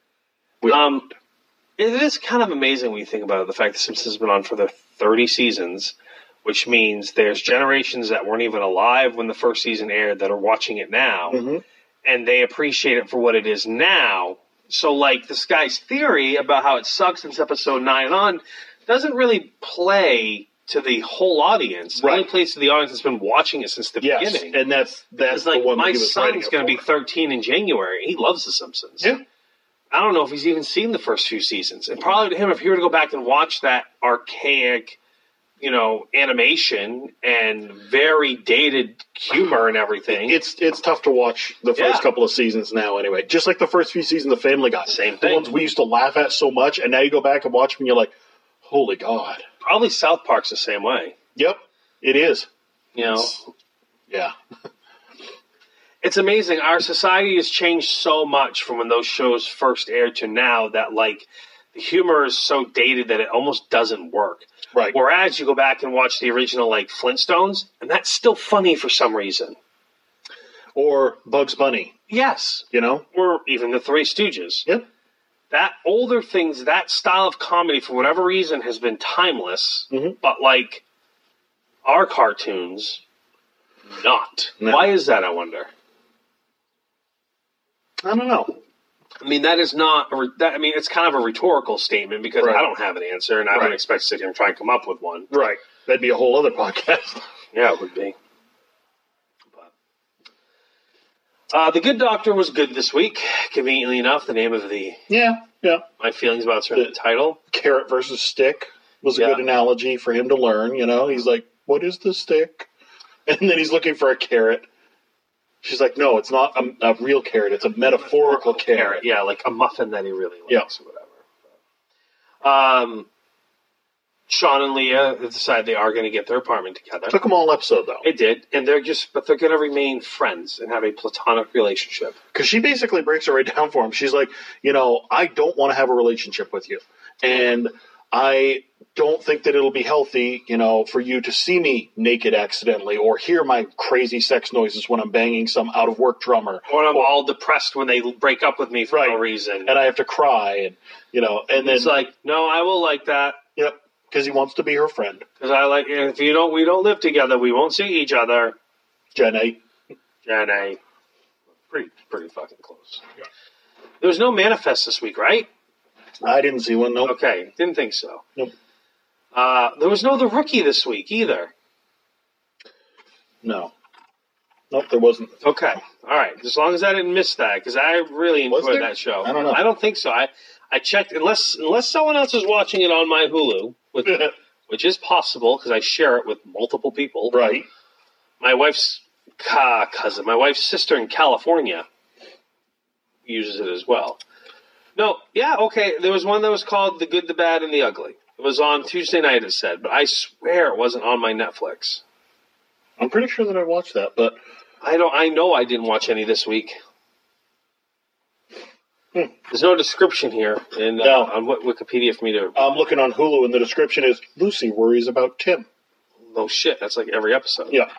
We um. It is kind of amazing when you think about it, the fact that Simpsons has been on for the thirty seasons, which means there's generations that weren't even alive when the first season aired that are watching it now, mm-hmm. and they appreciate it for what it is now. So, like, this guy's theory about how it sucks since episode nine on doesn't really play to the whole audience. It right. only plays to the audience that's been watching it since the yes. beginning. And that's that's like, the one my that he was writing son's going to it be for. thirteen in January. He loves The Simpsons. Yeah. I don't know if he's even seen the first few seasons. And probably to him, if he were to go back and watch that archaic, you know, animation and very dated humor and everything. It's it's tough to watch the first Yeah. couple of seasons now anyway. Just like the first few seasons of Family Guy. Same The thing. ones we used to laugh at so much, and now you go back and watch them and you're like, holy God. Probably South Park's the same way. Yep, it is. You know, It's- yeah. It's amazing. Our society has changed so much from when those shows first aired to now that, like, the humor is so dated that it almost doesn't work. Right. Whereas you go back and watch the original, like, Flintstones, and that's still funny for some reason. Or Bugs Bunny. Yes. You know? Or even the Three Stooges. Yep. That older things, that style of comedy, for whatever reason, has been timeless. Mm-hmm. But, like, our cartoons, not. No. Why is that, I wonder? I don't know. I mean, that is not, a re- that, I mean, it's kind of a rhetorical statement because Right. I don't have an answer and I Right. don't expect to sit here and try and come up with one. Right. That'd be a whole other podcast. Yeah, it would be. But, uh, The Good Doctor was good this week. Conveniently enough, the name of the, Yeah, yeah. my feelings about certain The- title. Carrot versus stick was a Yeah. good analogy for him to learn, you know? He's like, what is the stick? And then he's looking for a carrot. She's like, no, it's not a, a real carrot. It's a metaphorical carrot. Yeah, like a muffin that he really likes Yeah. or whatever. Um, Sean and Leah decide they are going to get their apartment together. Took them all episode, though. It did, and they're just, but they're going to remain friends and have a platonic relationship. Because she basically breaks it right down for him. She's like, you know, I don't want to have a relationship with you. And I don't think that it'll be healthy, you know, for you to see me naked accidentally or hear my crazy sex noises when I'm banging some out-of-work drummer. Or I'm all depressed when they break up with me for Right. no reason. And I have to cry, and, you know, and then, It's like, no, I will like that. yep, because he wants to be her friend. Because I like, if you don't, we don't live together, we won't see each other. Jenny. Jenny. Pretty, pretty fucking close. There was no manifest this week, right? I didn't see one, nope. Okay, didn't think so. Nope. Uh, there was no The Rookie this week either. No. Nope, there wasn't. Okay, all right. As long as I didn't miss that, because I really Was enjoyed there? that show. I don't know. I don't think so. I, I checked unless unless someone else is watching it on my Hulu, with, which is possible because I share it with multiple people. Right. My wife's uh, cousin, my wife's sister in California, uses it as well. No, yeah, okay. There was one that was called The Good, the Bad, and the Ugly. It was on Tuesday night, it said, but I swear it wasn't on my Netflix. I'm pretty sure that I watched that, but I don't. I know I didn't watch any this week. Hmm. There's no description here in uh, No. on what Wikipedia for me to. I'm looking on Hulu, and the description is Lucy worries about Tim. Oh shit! That's like every episode. Yeah.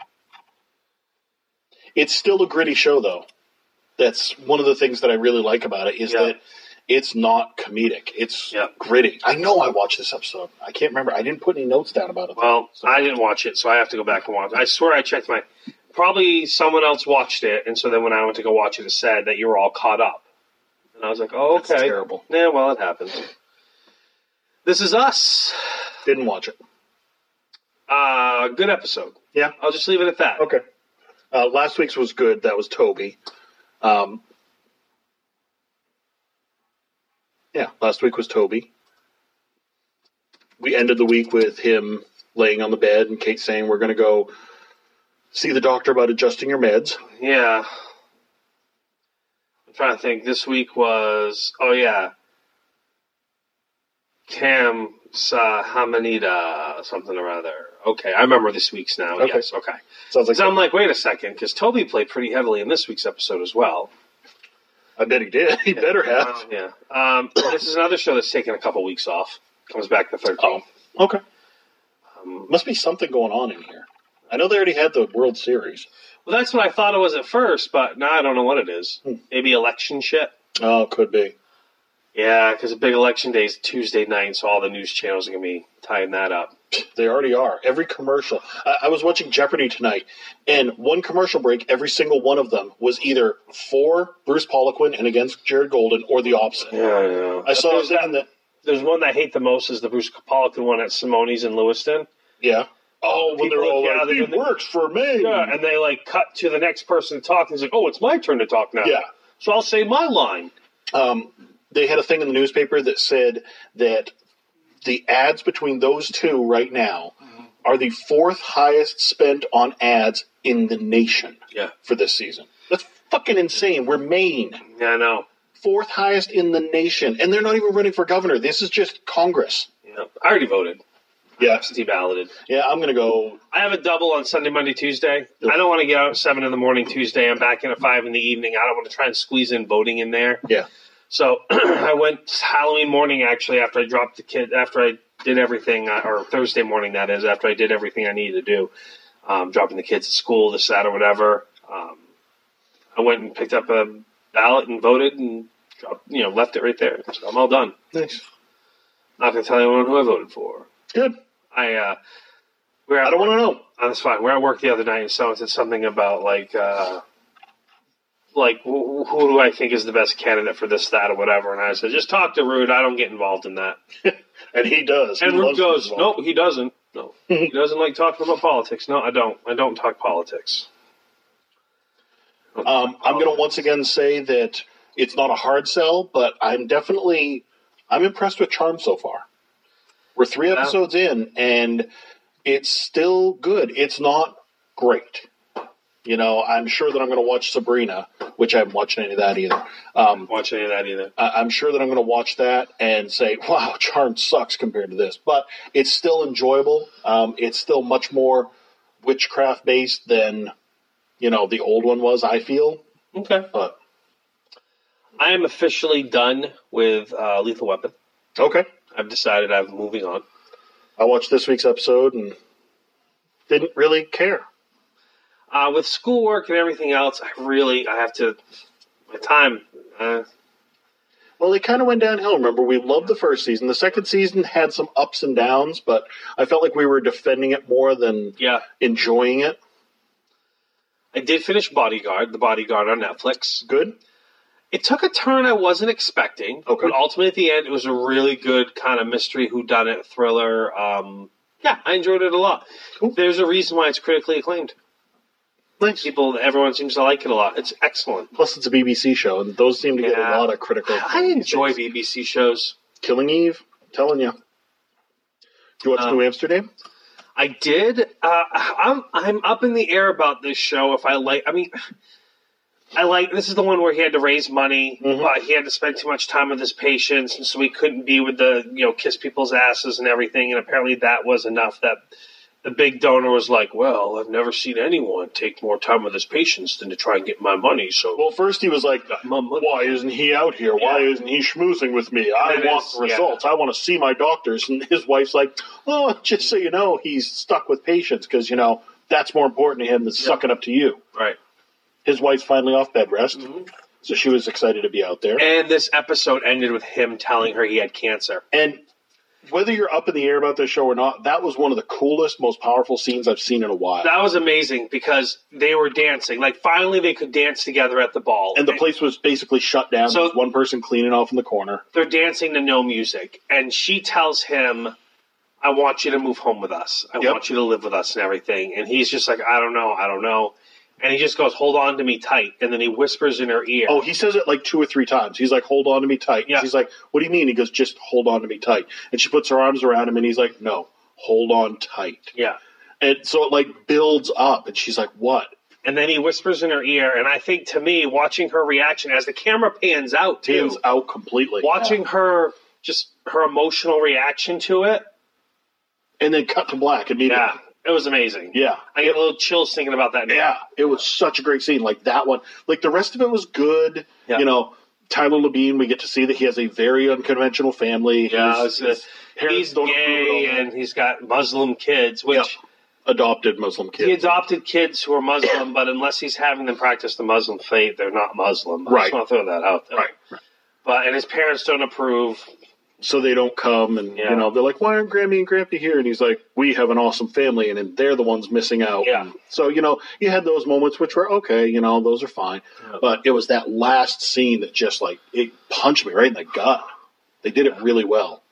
It's still a gritty show, though. That's one of the things that I really like about it is Yeah. that it's not comedic. It's Yeah. gritty. I know I watched this episode. I can't remember. I didn't put any notes down about it. Well, so. I didn't watch it, so I have to go back and watch. I swear I checked my. Probably someone else watched it, and so then when I went to go watch it, it said that you were all caught up, and I was like, "Oh, That's okay, terrible. Yeah, well, it happens. This is us. Didn't watch it. Uh, good episode. Yeah. I'll just leave it at that. Okay. Uh, last week's was good. That was Toby. Um, yeah, last week was Toby. We ended the week with him laying on the bed and Kate saying, we're going to go see the doctor about adjusting your meds. Yeah. I'm trying to think. This week was, oh yeah, Cam Sahamanida, something or other. Okay, I remember this week's now. Okay. Yes, okay. Sounds like Because I'm like, wait a second, because Toby played pretty heavily in this week's episode as well. I bet he did. He better have. Yeah. Um, this is another show that's taken a couple weeks off. Comes back the thirteenth. Oh, okay. Um, Must be something going on in here. I know they already had the World Series. well, that's what I thought it was at first, but now I don't know what it is. Hmm. Maybe election shit. Oh, could be. Yeah, because the big election day is Tuesday night, so all the news channels are going to be tying that up. They already are. Every commercial. I, I was watching Jeopardy tonight, and one commercial break, every single one of them was either for Bruce Poliquin and against Jared Golden, or the opposite. Yeah, I know. I saw there's, something that, that, there's one that I hate the most is the Bruce Poliquin one at Simone's in Lewiston. yeah. Oh, when People they're all look like, he gathered in the- works for me. Yeah, and they like cut to the next person to talk, and he's like, "Oh, it's my turn to talk now." Yeah. So I'll say my line. Um, they had a thing in the newspaper that said that the ads between those two right now are the fourth highest spent on ads in the nation Yeah. for this season. That's fucking insane. We're Maine. Yeah, I know. Fourth highest in the nation. And they're not even running for governor. This is just Congress. Yeah. I already voted. Yeah. Absentee balloted. Yeah, I'm going to go. I have a double on Sunday, Monday, Tuesday. I don't want to get out at seven in the morning Tuesday. I'm back in at five in the evening. I don't want to try and squeeze in voting in there. Yeah. So I went Halloween morning, actually, after I dropped the kid, after I did everything, uh, or Thursday morning, that is, after I did everything I needed to do, um, dropping the kids at school, this, that, or whatever. Um, I went and picked up a ballot and voted and dropped, you know, left it right there. So I'm all done. Nice. Not going to tell anyone who I voted for. Good. I, uh, we're at I don't want to know. Oh, that's fine. We're at work the other night, and someone said something about, like, uh, like, who, who do I think is the best candidate for this, that, or whatever? And I said, just talk to Rude. I don't get involved in that. And he does. And he Rude goes, to nope, he doesn't. No, he doesn't like talking about politics. No, I don't. I don't talk politics. Don't Um, talk I'm going to politics. once again say that it's not a hard sell, but I'm definitely I'm impressed with Charm so far. We're three Yeah. episodes in, and it's still good. It's not great. You know, I'm sure that I'm going to watch Sabrina, which I haven't watched any of that either. Um, watch any of that either. I- I'm sure that I'm going to watch that and say, wow, Charm sucks compared to this. But it's still enjoyable. Um, it's still much more witchcraft-based than, you know, the old one was, I feel. Okay. But, I am officially done with uh, Lethal Weapon. okay. I've decided I'm moving on. I watched this week's episode and didn't really care. Uh, with schoolwork and everything else, I really, I have to, my time, uh, Well, it kind of went downhill. Remember, we loved the first season. The second season had some ups and downs, but I felt like we were defending it more than yeah. enjoying it. I did finish Bodyguard, The Bodyguard on Netflix. Good. It took a turn I wasn't expecting, Okay. but ultimately at the end, it was a really good kind of mystery whodunit thriller. Um, yeah, I enjoyed it a lot. Cool. There's a reason why it's critically acclaimed. Nice. People, everyone seems to like it a lot. It's excellent. Plus, it's a B B C show, and those seem to get Yeah. a lot of critical. I acclaim these enjoy days. B B C shows. Killing Eve, telling you. You watch Um, New Amsterdam? I did. Uh, I'm I'm up in the air about this show. If I like, I mean, I like this is the one where he had to raise money, Mhm. but he had to spend too much time with his patients, and so he couldn't be with the you know kiss people's asses and everything. And apparently that was enough that the big donor was like, "Well, I've never seen anyone take more time with his patients than to try and get my money." So, Well, first he was like, my money. why isn't he out here? Why Yeah. isn't he schmoozing with me? I And it want is, the results. I want to see my doctors. And his wife's like, oh, just so you know, he's stuck with patients because, you know, that's more important to him than sucking up to you. right. His wife's finally off bed rest, Mhm. so she was excited to be out there. And this episode ended with him telling her he had cancer. And whether you're up in the air about this show or not, that was one of the coolest, most powerful scenes I've seen in a while. That was amazing because they were dancing. Like, finally they could dance together at the ball. And the place was basically shut down. So- There was one person cleaning off in the corner. They're dancing to no music. And she tells him, I want you to move home with us. I Yep. want you to live with us and everything. And he's just like, I don't know, I don't know. And he just goes, hold on to me tight. And then he whispers in her ear. Oh, he says it like two or three times. He's like, hold on to me tight. Yeah. She's like, what do you mean? He goes, just hold on to me tight. And she puts her arms around him and he's like, no, hold on tight. Yeah. And so it like builds up and she's like, what? And then he whispers in her ear. And I think, to me, watching her reaction as the camera pans out, too, Pans out completely. watching her, just her emotional reaction to it, And then cut to black immediately. yeah, it was amazing. Yeah. I get a little chills thinking about that now. Yeah. It was such a great scene. Like that one. Like the rest of it was good. Yeah. You know, Tyler Labine, we get to see that he has a very unconventional family. Yeah, His- it's, uh, his parents he's don't approve gay at all. and he's got Muslim kids, which Yep. Adopted Muslim kids. he adopted kids who are Muslim, but unless he's having them practice the Muslim faith, they're not Muslim. I Right. just want to throw that out there. Right. right. But and his parents don't approve. So they don't come, and Yeah. you know they're like, "Why aren't Grammy and Grampy here?" And he's like, "We have an awesome family, and then they're the ones missing out." Yeah. And so you know, you had those moments which were okay, you know, those are fine. Yeah. But it was that last scene that just like it punched me right in the gut. They did it really well.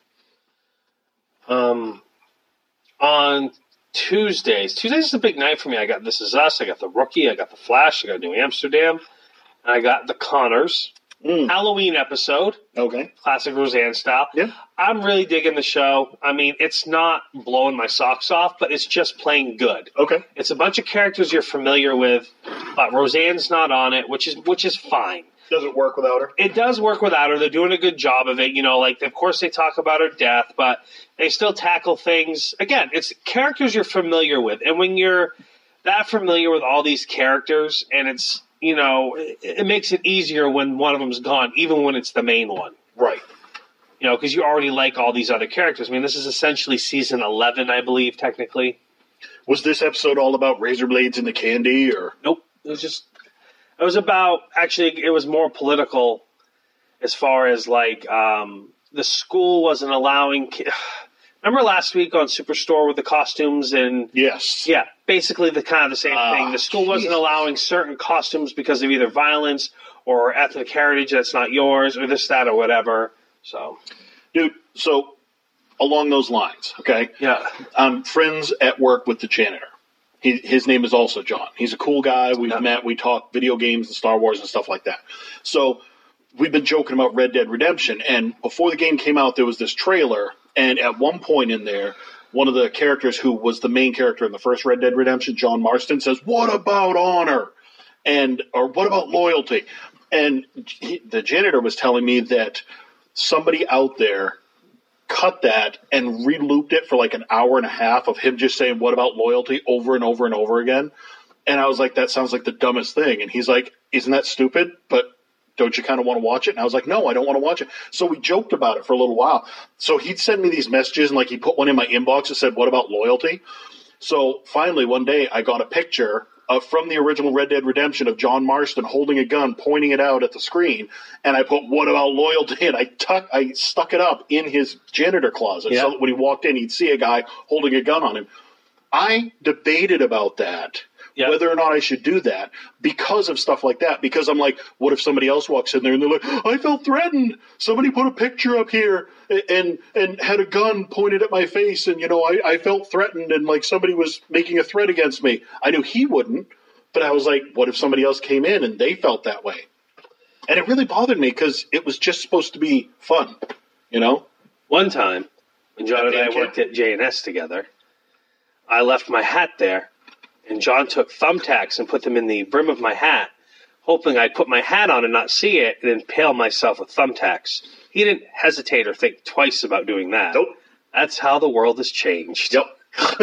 Um, on Tuesdays, Tuesdays is a big night for me. I got This Is Us, I got The Rookie, I got The Flash, I got New Amsterdam, and I got The Connors. Mm. Halloween episode, Okay. classic Roseanne style. Yeah. I'm really digging the show. I mean, it's not blowing my socks off, but it's just plain good. Okay. It's a bunch of characters you're familiar with, but Roseanne's not on it, which is which is fine. Does it work without her? It does work without her. They're doing a good job of it. You know, like, of course they talk about her death, but they still tackle things. Again, it's characters you're familiar with. And when you're that familiar with all these characters, and it's, you know, it, it makes it easier when one of them's gone, even when it's the main one. Right. You know, because you already like all these other characters. I mean, this is essentially season eleven, I believe, technically. Was this episode all about razor blades in the candy, or? Nope. It was just, it was about, actually, it was more political as far as, like, um, the school wasn't allowing, remember last week on Superstore with the costumes and... Yes. Yeah, basically the kind of the same uh, thing. The school wasn't geez. allowing certain costumes because of either violence or ethnic heritage that's not yours, or this, that, or whatever, so... Dude, so, along those lines, okay? Yeah. I'm friends at work with the janitor. He, his name is also John. He's a cool guy. We've Yeah. met. We talk video games and Star Wars and stuff like that. So we've been joking about Red Dead Redemption. And before the game came out, there was this trailer. And at one point in there, one of the characters who was the main character in the first Red Dead Redemption, John Marston, says, "What about honor?" And or what about loyalty? And he, the janitor was telling me that somebody out there cut that and re-looped it for like an hour and a half of him just saying, "What about loyalty?" over and over and over again. And I was like, that sounds like the dumbest thing. And he's like, "Isn't that stupid? But don't you kind of want to watch it?" And I was like, "No, I don't want to watch it." So we joked about it for a little while. So he'd send me these messages, and like he put one in my inbox that said, "What about loyalty?" So finally one day I got a picture Uh, from the original Red Dead Redemption of John Marston holding a gun, pointing it out at the screen, and I put, "What about loyalty?" And I tuck, I stuck it up in his janitor closet, Yeah. so that when he walked in, he'd see a guy holding a gun on him. I debated about that, Yeah. whether or not I should do that, because of stuff like that. Because I'm like, what if somebody else walks in there and they're like, "I felt threatened. Somebody put a picture up here and and had a gun pointed at my face, and you know, I, I felt threatened, and like somebody was making a threat against me." I knew he wouldn't, but I was like, what if somebody else came in and they felt that way? And it really bothered me because it was just supposed to be fun, you know? One time, when John and I Damn worked kid. at J and S together, I left my hat there, and John took thumbtacks and put them in the brim of my hat, hoping I'd put my hat on and not see it and impale myself with thumbtacks. He didn't hesitate or think twice about doing that. Nope. That's how the world has changed. Yep.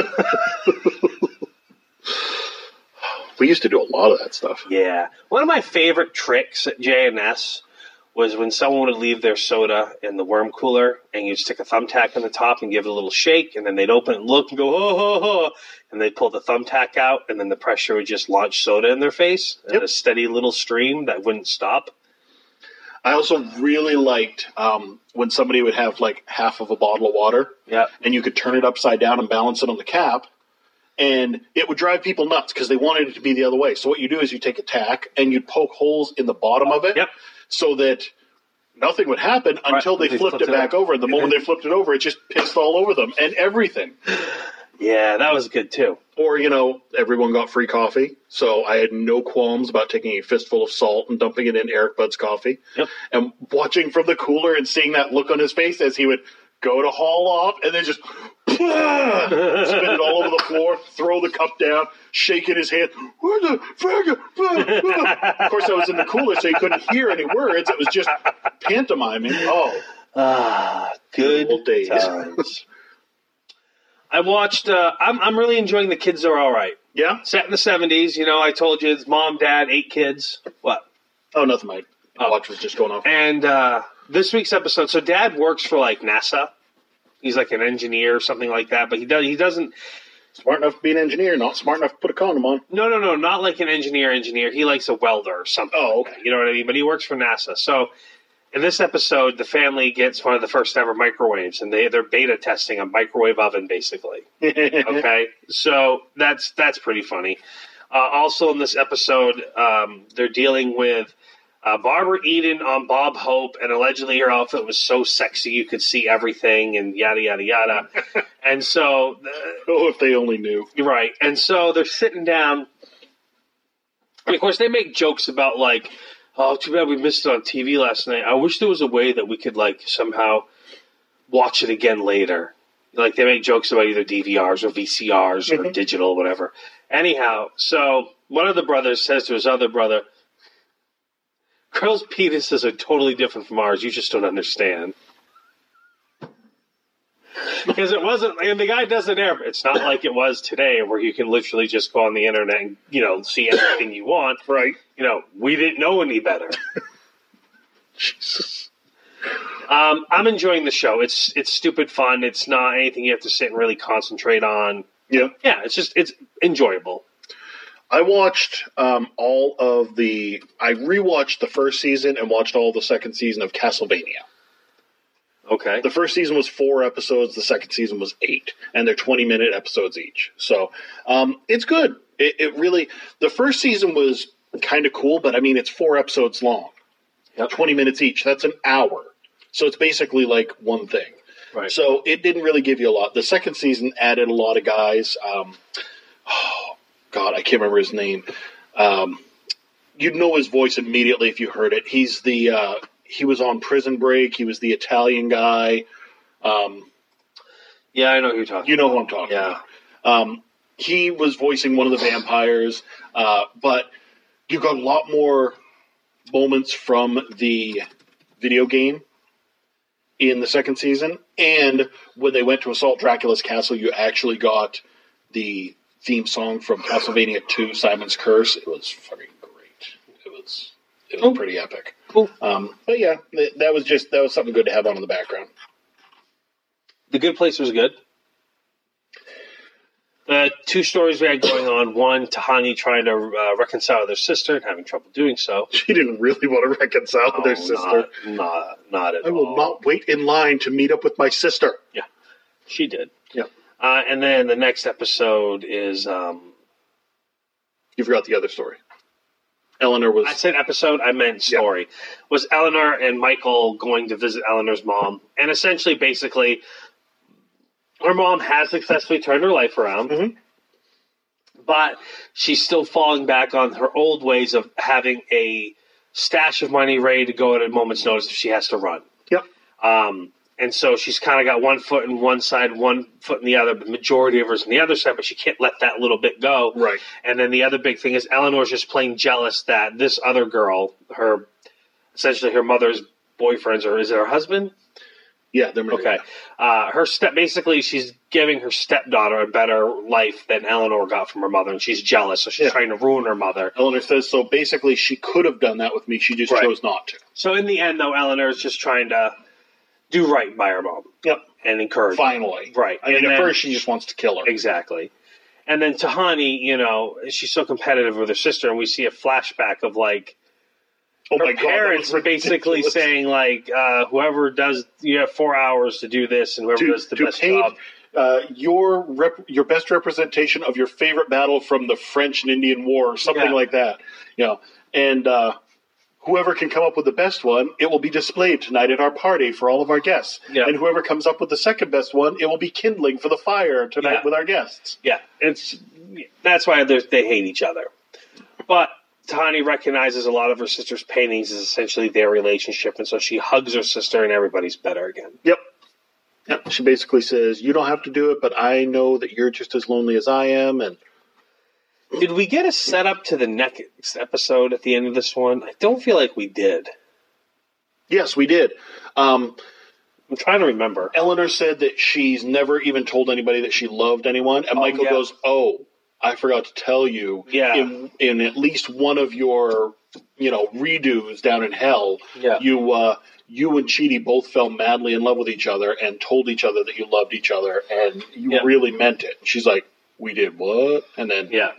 We used to do a lot of that stuff. Yeah. One of my favorite tricks at J and S was when someone would leave their soda in the worm cooler, and you'd stick a thumbtack on the top and give it a little shake, and then they'd open it and look and go, "Ho, ho, ho," and they'd pull the thumbtack out, and then the pressure would just launch soda in their face Yep. at a steady little stream that wouldn't stop. I also really liked um, when somebody would have like half of a bottle of water, Yeah. and you could turn it upside down and balance it on the cap, and it would drive people nuts because they wanted it to be the other way. So what you do is you take a tack and you'd poke holes in the bottom of it, Yep. so that nothing would happen until Right, they, they flipped, flipped it it back over. over. And the moment they flipped it over, it just pissed all over them and everything. Yeah, that was good too. Or, you know, everyone got free coffee, so I had no qualms about taking a fistful of salt and dumping it in Eric Bud's coffee. Yep. And watching from the cooler and seeing that look on his face as he would go to haul off and then just spin it all over the floor, throw the cup down, shaking his hand. Where the frig? Of course, I was in the cooler, so you couldn't hear any words. It was just pantomiming. Oh, Ah, good old days. times. I watched, uh, I'm, I'm really enjoying The Kids Are All Right. Yeah? Set in the seventies, you know, I told you it's mom, dad, eight kids. What? Oh, nothing. My Oh. watch was just going off. And uh, this week's episode, so dad works for like NASA. He's like an engineer or something like that, but he does he doesn't. Smart enough to be an engineer, not smart enough to put a condom on. No, no, no, not like an engineer. Engineer. He likes a welder or something. Oh, okay. You know what I mean? But he works for NASA. So in this episode, the family gets one of the first ever microwaves, and they they're beta testing a microwave oven, basically. Okay, so that's that's pretty funny. Uh, also in this episode, um, they're dealing with uh, Barbara Eden on Bob Hope, and allegedly her outfit was so sexy you could see everything, and yada yada yada. And so, uh, Oh, if they only knew. you're right. And so they're sitting down, and of course they make jokes about like, "Oh, too bad we missed it on T V last night. I wish there was a way that we could like somehow watch it again later." Like they make jokes about either D V Rs or V C Rs or Mhm. digital, whatever. Anyhow, so one of the brothers says to his other brother, Girls' penises are totally different from ours. You just don't understand. Because it wasn't, and the guy doesn't ever, it's not like it was today where you can literally just go on the internet and, you know, see anything you want. Right. You know, we didn't know any better. Jesus. Um, I'm enjoying the show. It's it's stupid fun. It's not anything you have to sit and really concentrate on. Yeah. Yeah, it's just, it's enjoyable. I watched um, all of the, I rewatched the first season and watched all the second season of Castlevania. Okay. The first season was four episodes. The second season was eight, and they're twenty-minute episodes each. So um, it's good. It, it really, the first season was kind of cool, but I mean, it's four episodes long, Yep. twenty minutes each. That's an hour. So it's basically like one thing. Right. So it didn't really give you a lot. The second season added a lot of guys. Um, oh, God, I can't remember his name. Um, you'd know his voice immediately if you heard it. He's the... Uh, He was on Prison Break. He was the Italian guy. Um, Yeah, I know who you're talking you know who I'm talking Yeah. about. Um, he was voicing one of the vampires, uh, but you got a lot more moments from the video game in the second season. And when they went to assault Dracula's castle, you actually got the theme song from Castlevania two, Simon's Curse. It was fucking great. It was it was Oh. pretty epic. Cool. Um, but yeah, th- that was just that was something good to have on in the background. The Good Place was good. The two stories we had going on. One, Tahani trying to uh, reconcile with their sister and having trouble doing so. She didn't really want to reconcile with her Oh, sister. Not, not, not at I will all. not wait in line to meet up with my sister. Yeah, she did. Yeah. Uh, and then the next episode is... Um, You forgot the other story. Eleanor was... I said episode, I meant story. Yeah. Was Eleanor and Michael going to visit Eleanor's mom. And essentially, basically, her mom has successfully turned her life around. Mm-hmm. But she's still falling back on her old ways of having a stash of money ready to go at a moment's notice if she has to run. Yep. Um, and so she's kind of got one foot in one side, one foot in the other. The majority of her's in the other side, but she can't let that little bit go. Right. And then the other big thing is Eleanor's just plain jealous that this other girl, her essentially her mother's boyfriend's, or is it her husband? Yeah, they're married. Okay. Uh, her step basically she's giving her stepdaughter a better life than Eleanor got from her mother, and she's jealous, so she's Yeah. trying to ruin her mother. Eleanor says, so basically she could have done that with me. She just Right. chose not to. So in the end, though, Eleanor's just trying to do right by her mom. Yep. And encourage. Finally. Right. I mean, And at then- first she just wants to kill her. Exactly. And then Tahani, you know, she's so competitive with her sister, and we see a flashback of, like, Oh her my God, that parents was basically ridiculous. saying, like, uh, whoever does, you have four hours to do this, and whoever to, does the to best paint job. uh, your rep- your best representation of your favorite battle from the French and Indian War, or something Yeah. like that. You know, and uh, whoever can come up with the best one, it will be displayed tonight at our party for all of our guests. Yeah. And whoever comes up with the second best one, it will be kindling for the fire tonight Yeah. with our guests. Yeah, it's that's why they're- they hate each other. But Tahani recognizes a lot of her sister's paintings as essentially their relationship, and so she hugs her sister, and everybody's better again. Yep. Yep. She basically says, "You don't have to do it, but I know that you're just as lonely as I am." And Did we get a setup to the next episode at the end of this one? I don't feel like we did. yes, we did. Um, I'm trying to remember. Eleanor said that she's never even told anybody that she loved anyone, and Oh, Michael yeah. goes, "Oh, I forgot to tell you. Yeah. In, in at least one of your, you know, redos down in hell, Yeah. you, uh, you and Chidi both fell madly in love with each other and told each other that you loved each other, and you Yeah. really meant it." She's like, "We did what?" And then, Yeah.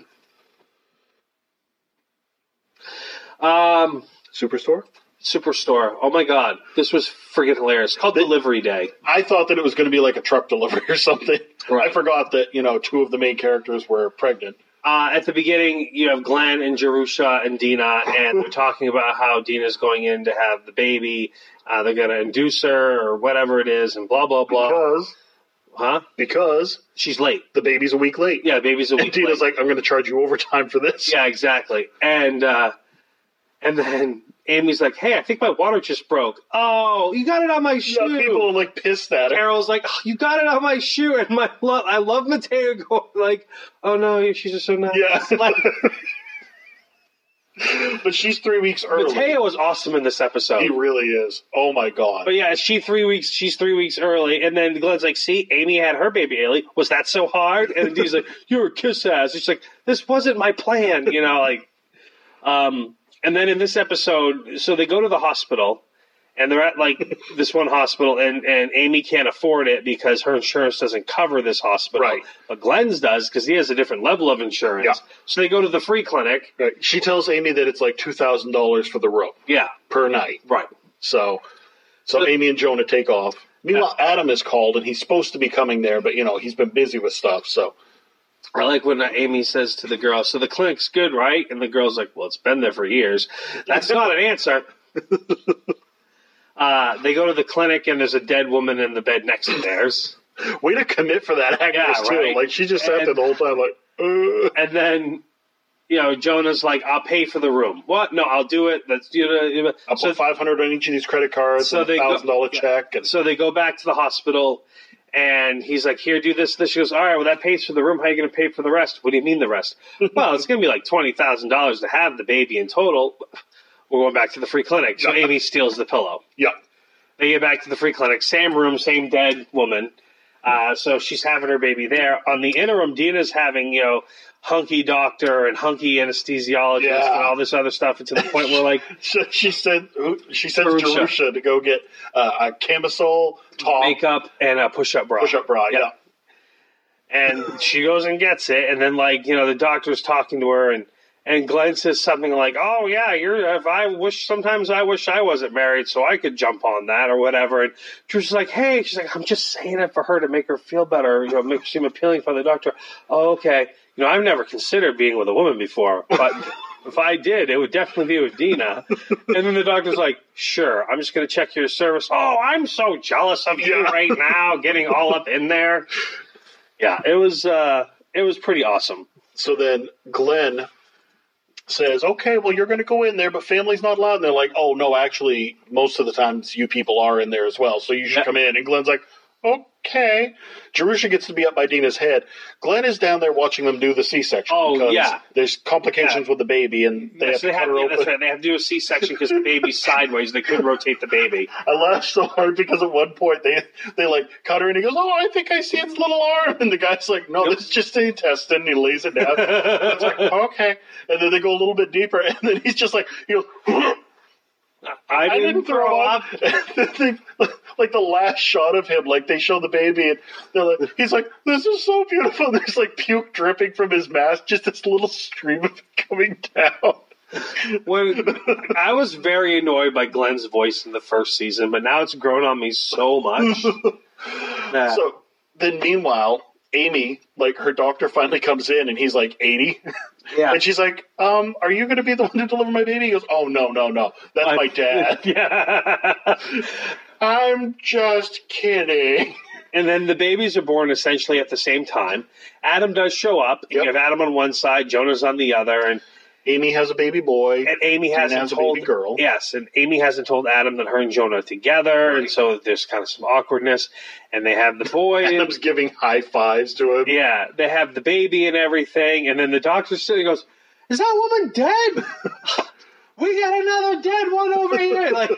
Um, Superstore. Superstore. Oh my God, this was friggin' hilarious. Called Delivery Day. I thought that it was going to be like a truck delivery or something. Right. I forgot that, you know, two of the main characters were pregnant. Uh, at the beginning, you have Glenn and Jerusha and Dina, and they're talking about how Dina's going in to have the baby. Uh, they're going to induce her or whatever it is, and blah, blah, blah. Because, Huh? because She's late. the baby's a week late. Yeah, the baby's a And week Tina's late. like, "I'm going to charge you overtime for this." Yeah, exactly. And uh, and then Amy's like, "Hey, I think my water just broke." "Oh, you got it on my shoe." Yeah, people are like pissed at her. Carol's like, "Oh, you got it on my shoe," and my lo- I love Mateo going like, "Oh no, she's just so nice." Yeah. Like, But she's three weeks early. Mateo was awesome in this episode. He really is. Oh my god. But yeah, she three weeks. She's three weeks early, and then Glenn's like, "See, Amy had her baby early. Was that so hard?" And he's like, "You're a kiss ass." She's like, "This wasn't my plan," you know, like. Um, and then in this episode, so they go to the hospital. And they're at, like, this one hospital, and, and Amy can't afford it because her insurance doesn't cover this hospital. Right. But Glenn's does because he has a different level of insurance. Yeah. So they go to the free clinic. Right. She tells Amy that it's like two thousand dollars for the room. Yeah. Per night. Right. So so So- Amy and Jonah take off. Meanwhile, Adam is called, and he's supposed to be coming there, but, you know, he's been busy with stuff, so. I like when Amy says to the girl, "So the clinic's good, right?" And the girl's like, "Well, it's been there for years." That's not an answer. Uh, they go to the clinic, and there's a dead woman in the bed next to theirs. Way to commit for that actress, Yeah, too. right. Like, she just sat And- there the whole time, like, uh. And then, you know, Jonah's like, "I'll pay for the room." What? No, I'll do it. That's you know. I'll so, put five hundred dollars on each of these credit cards, so and a they one go- thousand dollars yeah. check. And, so they go back to the hospital, and he's like, "Here, do this." This. She goes, "All right, well, that pays for the room. How are you going to pay for the rest?" "What do you mean the rest?" "Well, it's going to be like twenty thousand dollars to have the baby in total. We're going back to the free clinic." So Amy steals the pillow. yeah. They get back to the free clinic. Same room, same dead woman. Uh, so she's having her baby there. On the interim, Dina's having, you know, hunky doctor and hunky anesthesiologist Yeah. and all this other stuff. And to the point where, like, So she said she sends Jerusha. Jerusha to go get uh, a camisole, top, makeup and a push-up bra. push-up bra. Yeah. Yeah. And she goes and gets it. And then, like, you know, the doctor's talking to her, and And Glenn says something like, "Oh yeah, you're. If I wish, sometimes I wish I wasn't married, so I could jump on that or whatever." And Drew's like, "Hey," she's like, "I'm just saying it for her to make her feel better, you know, make her seem appealing for the doctor." "Oh, okay. You know, I've never considered being with a woman before, but if I did, it would definitely be with Dina." And then the doctor's like, "Sure, I'm just going to check your service." "Oh, I'm so jealous of you Yeah. right now, getting all up in there." Yeah, it was. Uh, it was pretty awesome. So then Glenn says, "Okay, well, you're going to go in there, but family's not allowed." And they're like, "Oh, no, actually, most of the times you people are in there as well, so you should Yeah. come in." And Glenn's like, "Okay." Jerusha gets to be up by Dina's head. Glenn is down there watching them do the C-section. Oh, because yeah. there's complications Yeah. with the baby, and they Yes, have to they cut have, her yeah, open. that's right. They have to do a C-section because the baby's sideways. They couldn't rotate the baby. I laughed so hard because at one point they they like cut her and he goes, "Oh, I think I see its little arm," and the guy's like, "No, Nope. this is just the intestine." And he lays it down. It's like, okay, and then they go a little bit deeper, and then he's just like, he goes, I, "I didn't throw up." And then they, like the last shot of him, like they show the baby, and they're like, he's like, "This is so beautiful." And there's like puke dripping from his mask, just this little stream of it coming down. When I was very annoyed by Glenn's voice in the first season, but now it's grown on me so much. that- So then, meanwhile, Amy, like her doctor, finally comes in, and he's like eighty, yeah. and she's like, "Um, are you going to be the one to deliver my baby?" He goes, "Oh no, no, no, that's I- my dad." Yeah. I'm just kidding. And then the babies are born essentially at the same time. Adam does show up. Yep. You have Adam on one side, Jonah's on the other, and Amy has a baby boy. And Amy Dina hasn't has a told baby girl. Yes, and Amy hasn't told Adam that her and Jonah are together, Right. and so there's kind of some awkwardness. And they have the boy. and- Adam's giving high fives to him. yeah, they have the baby and everything, and then the doctor's sitting and goes, "Is that woman dead? We got another dead one over here." Like,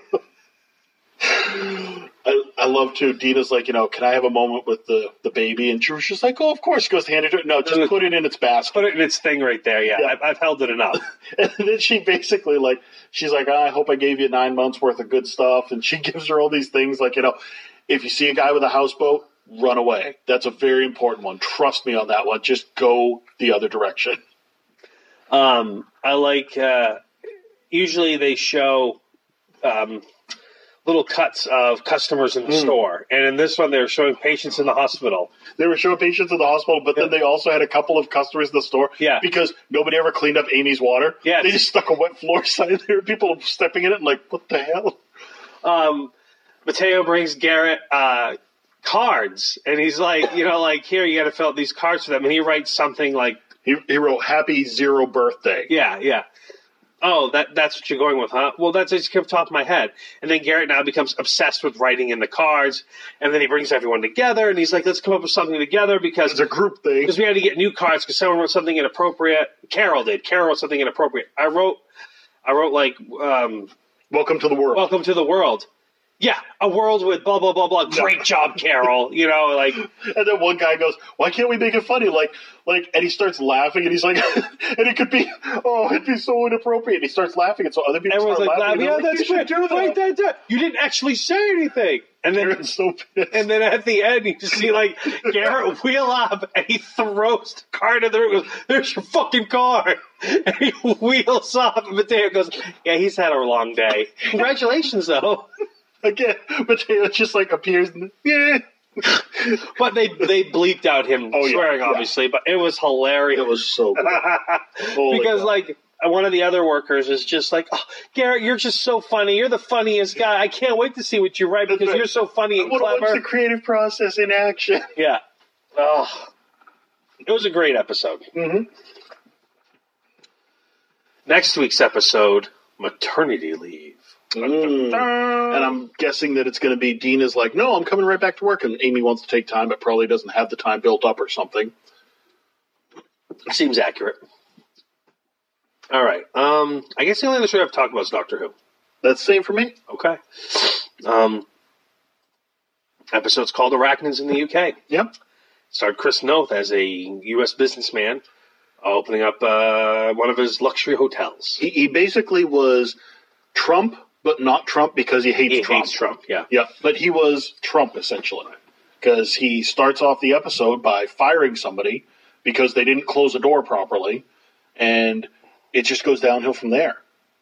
I, I love too. Dina's like, you know, "Can I have a moment with the, the baby?" And Jerusha's like, "Oh, of course." She goes to hand it to her. "No, just put it in its basket." put it in its thing right there. Yeah, Yeah. I've, I've held it enough. And then she basically, like, she's like, "I hope I gave you nine months worth of good stuff." And she gives her all these things like, you know, if you see a guy with a houseboat, run away. That's a very important one. Trust me on that one. Just go the other direction. Um, I like. Uh, usually they show um, little cuts of customers in the store, and in this one they were showing patients in the hospital. They were showing patients in the hospital, but then they also had a couple of customers in the store. Yeah. Because nobody ever cleaned up Amy's water. Yeah. They just stuck a wet floor sign there. People stepping in it and like, what the hell? Um, Mateo brings Garrett uh, cards, and he's like, you know, like, "Here, you got to fill out these cards for them," and he writes something like, He, he wrote, "Happy zero birthday." "Yeah, yeah." Oh, that that's what you're going with, huh? Well, that's just off the top of my head. And then Garrett now becomes obsessed with writing in the cards, and then he brings everyone together, and he's like, let's come up with something together because It's a group thing. because we had to get new cards because someone wrote something inappropriate. Carol did. Carol wrote something inappropriate. I wrote, I wrote like, um, Welcome to the world. welcome to the world. Yeah, a world with blah, blah, blah, blah. Great job, Carol. You know, like, And then one guy goes, "Why can't we make it funny?" Like, like, and he starts laughing, and he's like, and it could be, oh, it'd be so inappropriate. And he starts laughing, and so other people everyone's start like, laughing. yeah, and they're that's like, great. "You should do Write that." that down. You didn't actually say anything. And then, They're so pissed. and then at the end, you just see, like, Garrett wheel up, and he throws the card in the room and goes, there's your fucking card. And he wheels off, and Mateo goes, yeah, he's had a long day. Congratulations, though. Again, Mateo just like appears. And, yeah. But they they bleeped out him Oh, yeah, swearing, yeah. obviously, but it was hilarious. It was so good. Holy because, God. like, one of the other workers is just like, oh, Garrett, you're just so funny. You're the funniest guy. I can't wait to see what you write because right. you're so funny I and want to watch clever. the creative process in action. Yeah. Oh, it was a great episode. Mhm. Next week's episode, maternity leave. Mm. And I'm guessing that it's going to be Dean is like, no, I'm coming right back to work, and Amy wants to take time, but probably doesn't have the time built up or something. Seems accurate. All right. Um, I guess the only other show I have to talk about is Doctor Who. That's the same for me. Okay. Um, episode's called Arachnids in the U K. Yep. Starred Chris Noth as a U S businessman uh, opening up uh, one of his luxury hotels. He, he basically was Trump, but not Trump because he hates He Trump. hates Trump, yeah. Yeah, but he was Trump essentially because he starts off the episode by firing somebody because they didn't close the door properly, and it just goes downhill from there.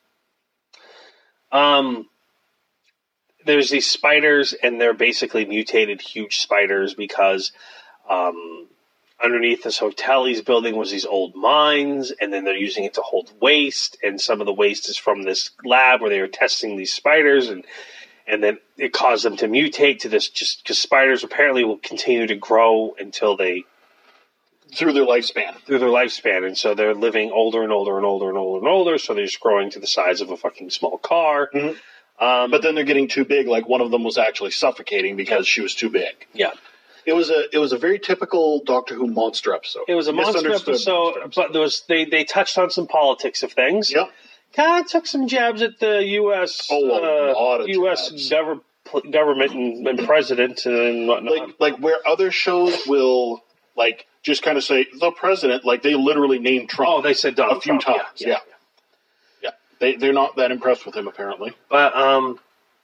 Um, there's these spiders, and they're basically mutated huge spiders because um, underneath this hotel he's building was these old mines, and then they're using it to hold waste, and some of the waste is from this lab where they were testing these spiders, and and then it caused them to mutate to this just because spiders apparently will continue to grow until they Through their lifespan. through their lifespan, and so they're living older and older and older and older and older, so they're just growing to the size of a fucking small car. Mhm. Um, But then they're getting too big. Like one of them was actually suffocating because she was too big. yeah. It was a it was a very typical Doctor Who monster episode. It was a monster Misunderstood episode, monster but there was they, they touched on some politics of things. Yep. Kind of took some jabs at the U S Oh, a uh, lot of U S jabs. Gover- government and, and president and whatnot. Like like where other shows will like just kind of say the president, like they literally named Trump oh, they said Donald a few Trump, times. Yeah, Yeah. yeah. Yeah. They they're not that impressed with him apparently. But um,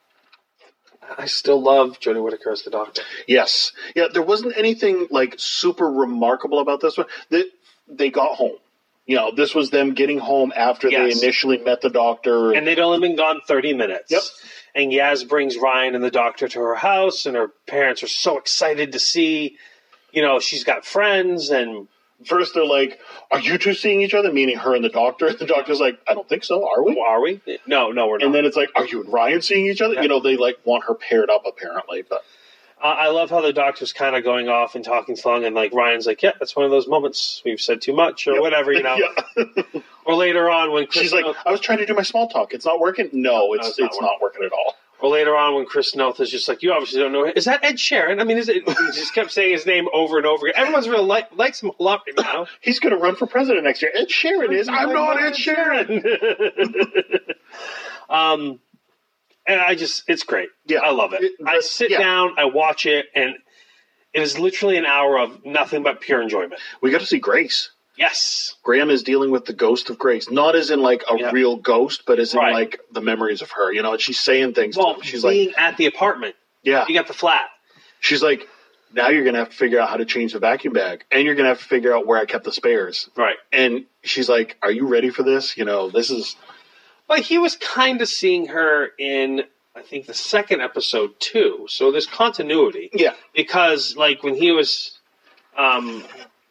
I still love Jodie Whittaker as the Doctor. Yes. Yeah, there wasn't anything like super remarkable about this one. They, they got home. You know, this was them getting home after Yes. they initially met the Doctor. And they'd only been gone thirty minutes. Yep. And Yaz brings Ryan and the Doctor to her house, and her parents are so excited to see, you know, she's got friends, and First they're like, are you two seeing each other? Meaning her and the Doctor. The Doctor's like, I don't think so, are we? are we? No, no, we're not. And then it's like, are you and Ryan seeing each other? Yeah. You know, they like want her paired up apparently, but Uh, I love how the Doctor's kind of going off and talking long, and like Ryan's like, "Yeah, that's one of those moments we've said too much or Yep. whatever, you know." Yeah. Or later on when Chris She's like, Noth, I was trying to do my small talk. It's not working. No, it's it's not it's not working at all. or later on when Chris Noth is just like, "You obviously don't know. Is that Ed Sheeran? I mean, is it?" He just kept saying his name over and over again. Everyone's really like likes him a lot right now. He's going to run for president next year. Ed Sheeran is. I'm not Ed Sheeran. um, and I just, it's great. Yeah. I love it. It- I but- sit yeah. down, I watch it, and it is literally an hour of nothing but pure enjoyment. We got to see Grace. Yes. Graham is dealing with the ghost of Grace, not as in like a Yeah. real ghost, but as in Right. like the memories of her. You know, and she's saying things Well, to him. She's being like, at the apartment, yeah. you got the flat. She's like, now you're going to have to figure out how to change the vacuum bag, and you're going to have to figure out where I kept the spares. Right. And she's like, are you ready for this? You know, this is. But he was kind of seeing her in, I think, the second episode too. So there's continuity. Yeah. Because, like, when he was, um,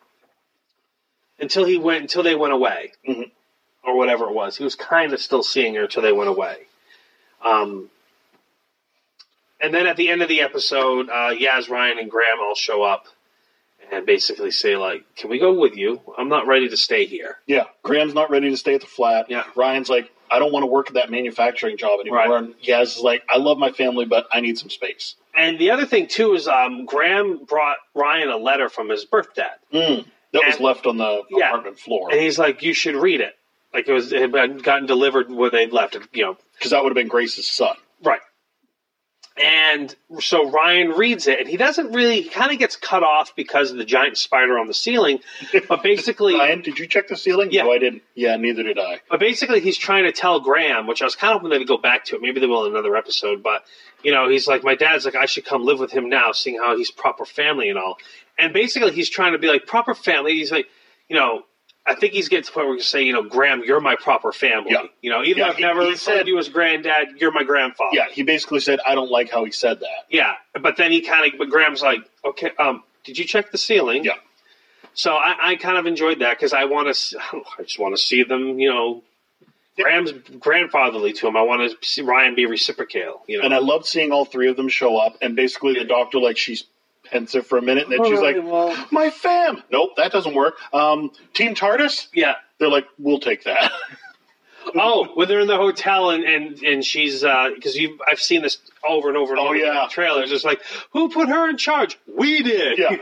until he went, until they went away, Mhm. or whatever it was, he was kind of still seeing her until they went away. Um, and then at the end of the episode, uh, Yaz, Ryan, and Graham all show up and basically say, like, "Can we go with you? I'm not ready to stay here." Yeah. Graham's not ready to stay at the flat. Yeah. Ryan's like, I don't want to work at that manufacturing job anymore. Right. And Yaz is like, I love my family, but I need some space. And the other thing, too, is um, Graham brought Ryan a letter from his birth dad. Mm, that And- was left on the Yeah. apartment floor. And he's like, you should read it. Like, it was it had gotten delivered where they'd left it, you know. Because that would have been Grace's son. Right. And so Ryan reads it, and he doesn't really, he kind of gets cut off because of the giant spider on the ceiling. But basically, Ryan, did you check the ceiling? Yeah. No, I didn't. Yeah, neither did I. but basically he's trying to tell Graham, which I was kind of hoping they'd go back to it. Maybe they will in another episode. But, you know, he's like, my dad's like, I should come live with him now, seeing how he's proper family and all. And basically he's trying to be like, proper family. He's like, you know, I think he's getting to the point where he can say, you know, Graham, you're my proper family. Yeah. You know, even Yeah, though I've he- never he heard said- you as granddad, you're my grandfather. Yeah, he basically said, I don't like how he said that. Yeah, but then he kind of, but Graham's like, okay, um, did you check the ceiling? Yeah. So I, I kind of enjoyed that because I want to, I just want to see them, you know, Graham's grandfatherly to him. I want to see Ryan be reciprocal, you know. And I loved seeing all three of them show up, and basically the doctor, like, she's pensive for a minute, and then All she's right, like, well- my fam! Nope, that doesn't work. Um, Team TARDIS? Yeah. They're like, we'll take that. Oh, when they're in the hotel and and, and she's because you I've seen this over and over and Oh, over yeah. in the trailers. It's like, who put her in charge? We did. Yeah.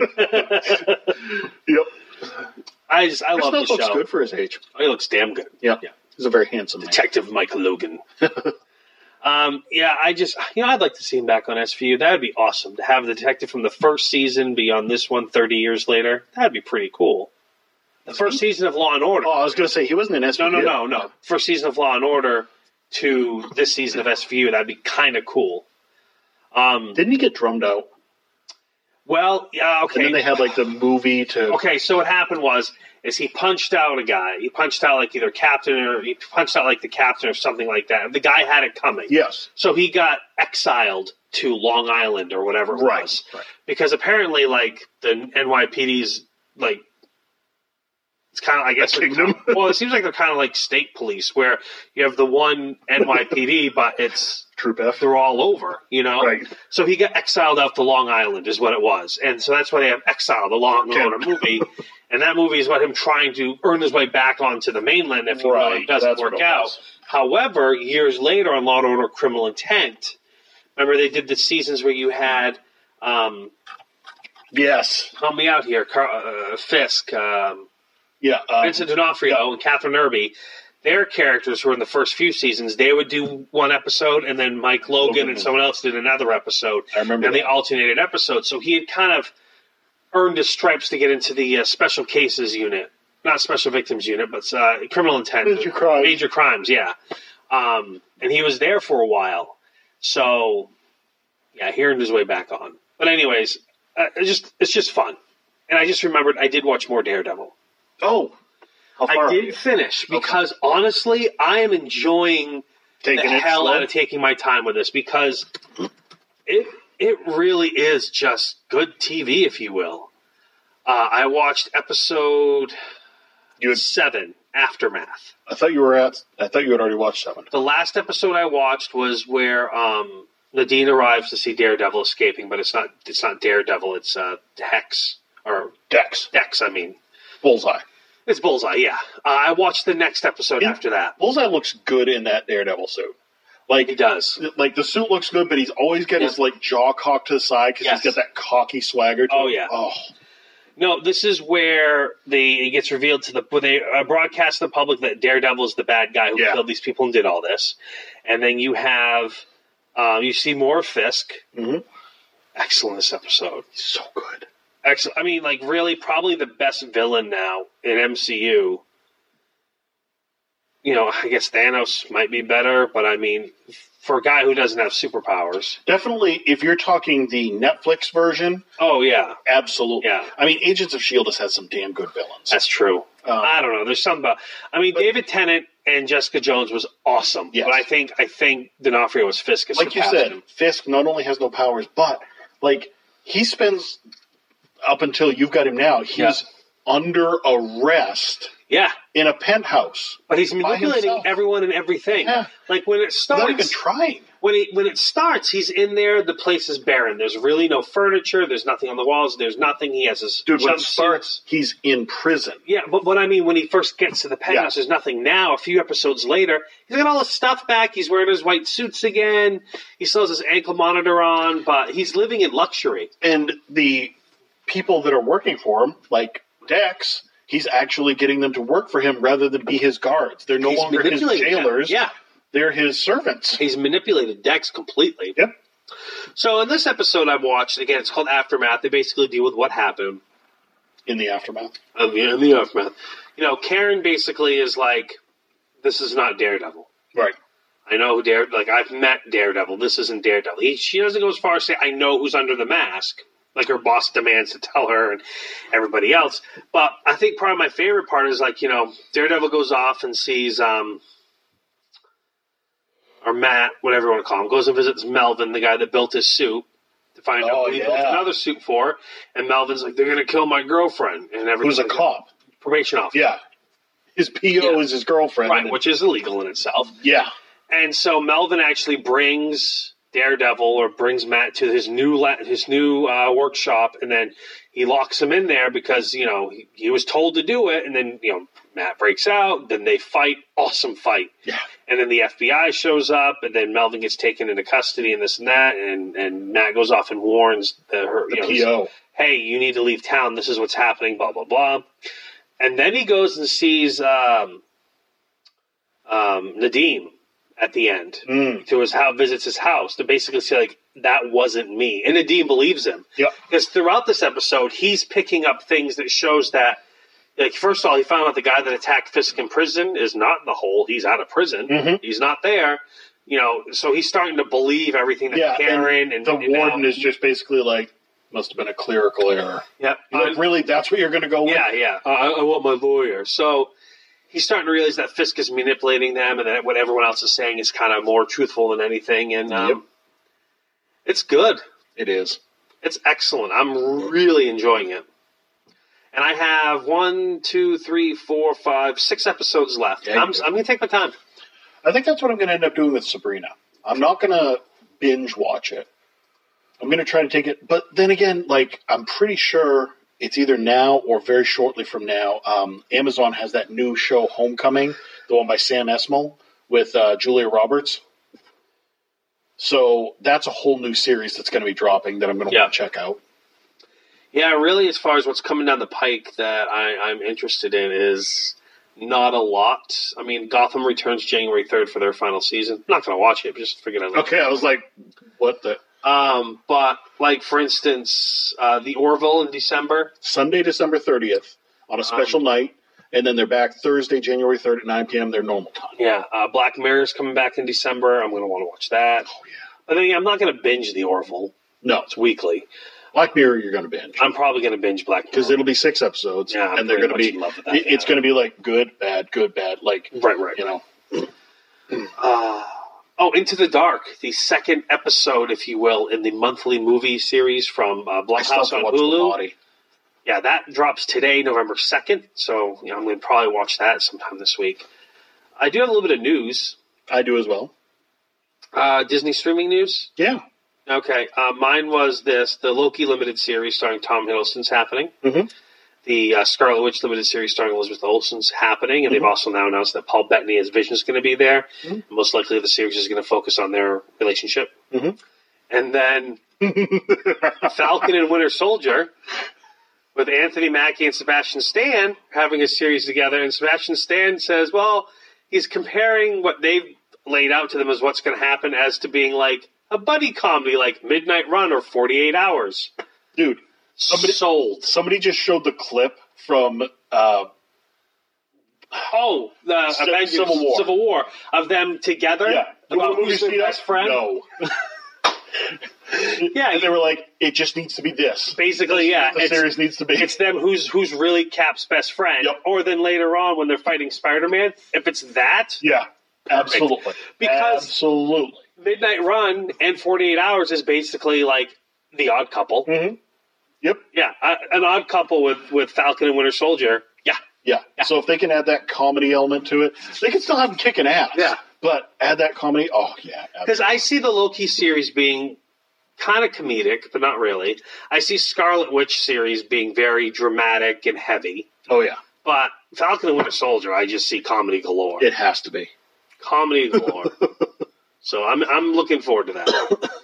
Yep. I just I Chris love the Noth looks show. good for his age. Oh, he looks damn good. Yeah. Yeah. He's a very handsome man. Detective Mike Logan. um, yeah, I just, you know, I'd like to see him back on S V U. That would be awesome to have the detective from the first season be on this one thirty years later. That'd be pretty cool. The first season of Law and Order. Oh, I was going to say, he wasn't in S V U. No, no, no, no. First season of Law and Order to this season of S V U. That'd be kind of cool. Um, Didn't he get drummed out? well, yeah, okay. And then they had, like, the movie to... Okay, so what happened was, is he punched out a guy. He punched out, like, either captain or he punched out, like, the captain or something like that. The guy had it coming. Yes. So he got exiled to Long Island or whatever it Right, was. right. Because apparently, like, the N Y P D's, like, it's kind of, I guess, A they're kingdom? kind- well, it seems like they're kind of like state police, where you have the one N Y P D, but it's Troop F. they're all over, you know? Right. So he got exiled out to Long Island is what it was. And so that's why they have Exile, the Long Okay. Island movie. And that movie is about him trying to earn his way back onto the mainland if you know, Right, it doesn't that's work what it out. was. However, years later on Law and Order Criminal Intent, remember they did the seasons where you had, um, Yes. help me out here, Car- uh, Fisk, um, Yeah. Um, Vincent D'Onofrio, yeah. and Catherine Irby. Their characters who were in the first few seasons, they would do one episode, and then Mike Logan Logan. and someone else did another episode. I remember And they that. alternated episodes. So he had kind of earned his stripes to get into the uh, special cases unit. Not special victims unit, but uh, criminal intent. Major crimes. Major crimes, yeah. Um, and he was there for a while. So, yeah, he earned his way back on. But anyways, uh, it's just it's just fun. And I just remembered I did watch more Daredevil. Oh. How far I are you? did finish because honestly, I am enjoying Taking the it hell slow? out of taking my time with this because it it really is just good T V, if you will. Uh, I watched episode You had, seven, Aftermath. I thought you were at. I thought you had already watched seven. The last episode I watched was where um, Nadine arrives to see Daredevil escaping, but it's not it's not Daredevil, it's uh, Hex or Dex. Dex. I mean, Bullseye. it's Bullseye. Yeah, uh, I watched the next episode Yeah. after that. Bullseye looks good in that Daredevil suit. Like He does. Like the suit looks good, but he's always got his like jaw cocked to the side because Yes. he's got that cocky swagger. To Oh, him. yeah. Oh, No, this is where they it gets revealed to the where they uh, broadcast to the public that Daredevil is the bad guy who Yeah. killed these people and did all this, and then you have um, you see more of Fisk. Mhm. Excellent this episode. he's so good. Excellent. I mean, like really, probably the best villain now in M C U. You know, I guess Thanos might be better, but I mean, for a guy who doesn't have superpowers. Definitely, if you're talking the Netflix version, Oh yeah, absolutely. Yeah. I mean, Agents of S H I E L D has had some damn good villains. that's true. Um, I don't know. There's something about. I mean, David Tennant and Jessica Jones was awesome, Yes. but I think I think D'Onofrio was Fisk. like you said, him. Fisk not only has no powers, but like he spends up until you've got him now, he's Yeah. under arrest Yeah, in a penthouse. but he's By manipulating himself. everyone and everything. Yeah. Like when it Not even starts, trying. when he when it starts, he's in there. The place is barren. There's really no furniture. There's nothing on the walls. There's nothing. He has his Dude, when it jumpsuits. starts, he's in prison. Yeah, but what I mean, when he first gets to the penthouse, Yeah. there's nothing. Now, a few episodes later, he's got all his stuff back. He's wearing his white suits again. He still has his ankle monitor on, but he's living in luxury. And the people that are working for him, like Dex, he's actually getting them to work for him rather than be his guards. They're no He's longer his manipulating them. jailers. Yeah. They're his servants. He's manipulated Dex completely. Yep. So in this episode I've watched, again, it's called Aftermath. They basically deal with what happened. In the aftermath. Um, yeah, in the aftermath. You know, Karen basically is like, this is not Daredevil. Right. I know who Dare, like, I've met Daredevil. This isn't Daredevil. He, she doesn't go as far as say, I know who's under the mask. Like her boss demands to tell her and everybody else. But I think probably my favorite part is like, you know, Daredevil goes off and sees, um, or Matt, whatever you want to call him, goes and visits Melvin, the guy that built his suit, to find Oh, out what he yeah. built another suit for. And Melvin's like, they're going to kill my girlfriend. And everything. Who's a cop. Probation officer. Yeah. His P O Yeah. is his girlfriend. Right, and- which is illegal in itself. yeah. And so Melvin actually brings Daredevil or brings Matt to his new la- his new uh, workshop, and then he locks him in there because, you know, he, he was told to do it, and then, you know, Matt breaks out, then they fight, awesome fight. Yeah. And then the F B I shows up, and then Melvin gets taken into custody and this and that, and, and Matt goes off and warns the, her, The you know, P O. hey, you need to leave town, this is what's happening, blah, blah, blah. And then he goes and sees um, um, Nadeem at the end Mm. to his house, visits his house to basically say, like, that wasn't me. And Nadeem believes him. Yep. Because throughout this episode, he's picking up things that shows that, like, first of all, he found out the guy that attacked Fisk in prison is not in the hole. He's out of prison. Mhm. He's not there. You know, so he's starting to believe everything that Yeah, Karen and, and the and warden now, is just basically like, must have been a clerical error. yeah, He's like, really? That's what you're going to go with? yeah, yeah. Uh, I, I want my lawyer. So he's starting to realize that Fisk is manipulating them, and that what everyone else is saying is kind of more truthful than anything. And um, Yep. it's good. It is. It's excellent. I'm really enjoying it. And I have one, two, three, four, five, six episodes left. Yeah, you I'm, do. I'm going to take my time. I think that's what I'm going to end up doing with Sabrina. I'm not going to binge watch it. I'm going to try to take it. But then again, like, I'm pretty sure it's either now or very shortly from now. Um, Amazon has that new show, Homecoming, the one by Sam Esmail with uh, Julia Roberts. So that's a whole new series that's going to be dropping that I'm going to Yeah. want to check out. Yeah, really, as far as what's coming down the pike that I, I'm interested in is not a lot. I mean, Gotham returns January third for their final season. I'm not going to watch it, but just figured out. Okay, I was like, what the? Um, but, like, for instance, uh, the Orville in December. Sunday, December thirtieth on a special Um, night, and then they're back Thursday, January third at nine p.m., their normal time. Yeah, uh, Black Mirror's coming back in December. I'm going to want to watch that. Oh, yeah. But then I'm not going to binge the Orville. No, It's weekly. Black Mirror, you're going to binge. I'm probably going to binge Black Mirror. Because it'll be six episodes, Yeah, I'm and they're pretty going to much be, in love with that, it- it's yeah. going to be like good, bad, good, bad, like, Right, right. you know. Uh, oh, Into the Dark, the second episode, if you will, in the monthly movie series from uh, I still Blumhouse have to on watch the Hulu. Naughty. Yeah, that drops today, November second. So you know, I'm going to probably watch that sometime this week. I do have a little bit of news. I do as well. Uh, Disney streaming news. Yeah. Okay, uh, mine was this: the Loki limited series starring Tom Hiddleston's happening. Mhm. The uh, Scarlet Witch limited series starring Elizabeth Olsen's happening, and they've Mhm. also now announced that Paul Bettany as Vision is going to be there. Mhm. Most likely, the series is going to focus on their relationship. Mhm. And then Falcon and Winter Soldier, with Anthony Mackie and Sebastian Stan having a series together, and Sebastian Stan says, well, he's comparing what they've laid out to them as what's going to happen as to being like a buddy comedy like Midnight Run or forty-eight hours. Dude, Somebody- Sold. somebody just showed the clip from uh, Oh, the Ci- Avengers Civil War. Civil War of them together. yeah. About movie who's their speed up? best friend. No. Yeah, And they were like, it just needs to be this. basically, yeah. The it's- series needs to be. It's them who's who's really Cap's best friend. Yep. Or then later on when they're fighting Spider-Man, if it's that, Yeah, absolutely. Because- absolutely. Midnight Run and forty-eight hours is basically like The Odd Couple. Mm-hmm. Yep. Yeah, uh, an Odd Couple with, with Falcon and Winter Soldier. Yeah. Yeah. So if they can add that comedy element to it, they can still have them kicking ass. Yeah. But add that comedy, oh, yeah. Because I see the Loki series being kind of comedic, but not really. I see Scarlet Witch series being very dramatic and heavy. Oh, yeah. But Falcon and Winter Soldier, I just see comedy galore. It has to be. Comedy galore. So I'm I'm looking forward to that.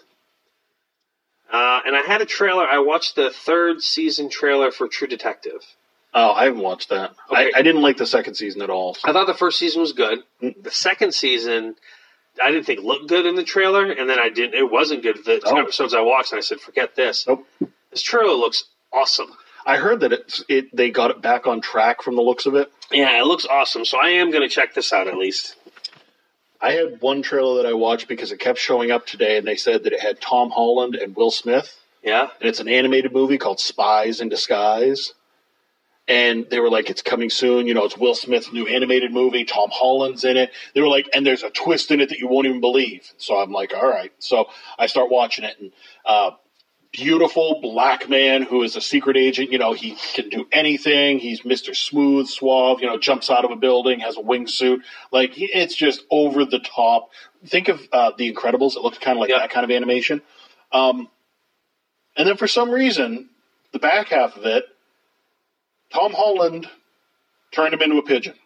uh, and I had a trailer. I watched the third season trailer for True Detective. Oh, I haven't watched that. Okay. I, I didn't like the second season at all. So. I thought the first season was good. The second season, I didn't think looked good in the trailer, and then I didn't. It wasn't good. The two oh. episodes I watched, and I said, "Forget this." Nope. This trailer looks awesome. I heard that it's, it they got it back on track from the looks of it. Yeah, it looks awesome. So I am going to check this out at least. I had one trailer that I watched because it kept showing up today, and they said that it had Tom Holland and Will Smith. Yeah, and it's an animated movie called Spies in Disguise. And they were like, it's coming soon. You know, it's Will Smith's new animated movie. Tom Holland's in it. They were like, and there's a twist in it that you won't even believe. So I'm like, all right. So I start watching it. And uh, beautiful black man who is a secret agent. You know, he can do anything. He's Mister Smooth, Suave, you know, jumps out of a building, has a wingsuit. Like, he, it's just over the top. Think of uh, The Incredibles. It looks kind of like yeah. that kind of animation. Um, and then for some reason, the back half of it, Tom Holland turned him into a pigeon.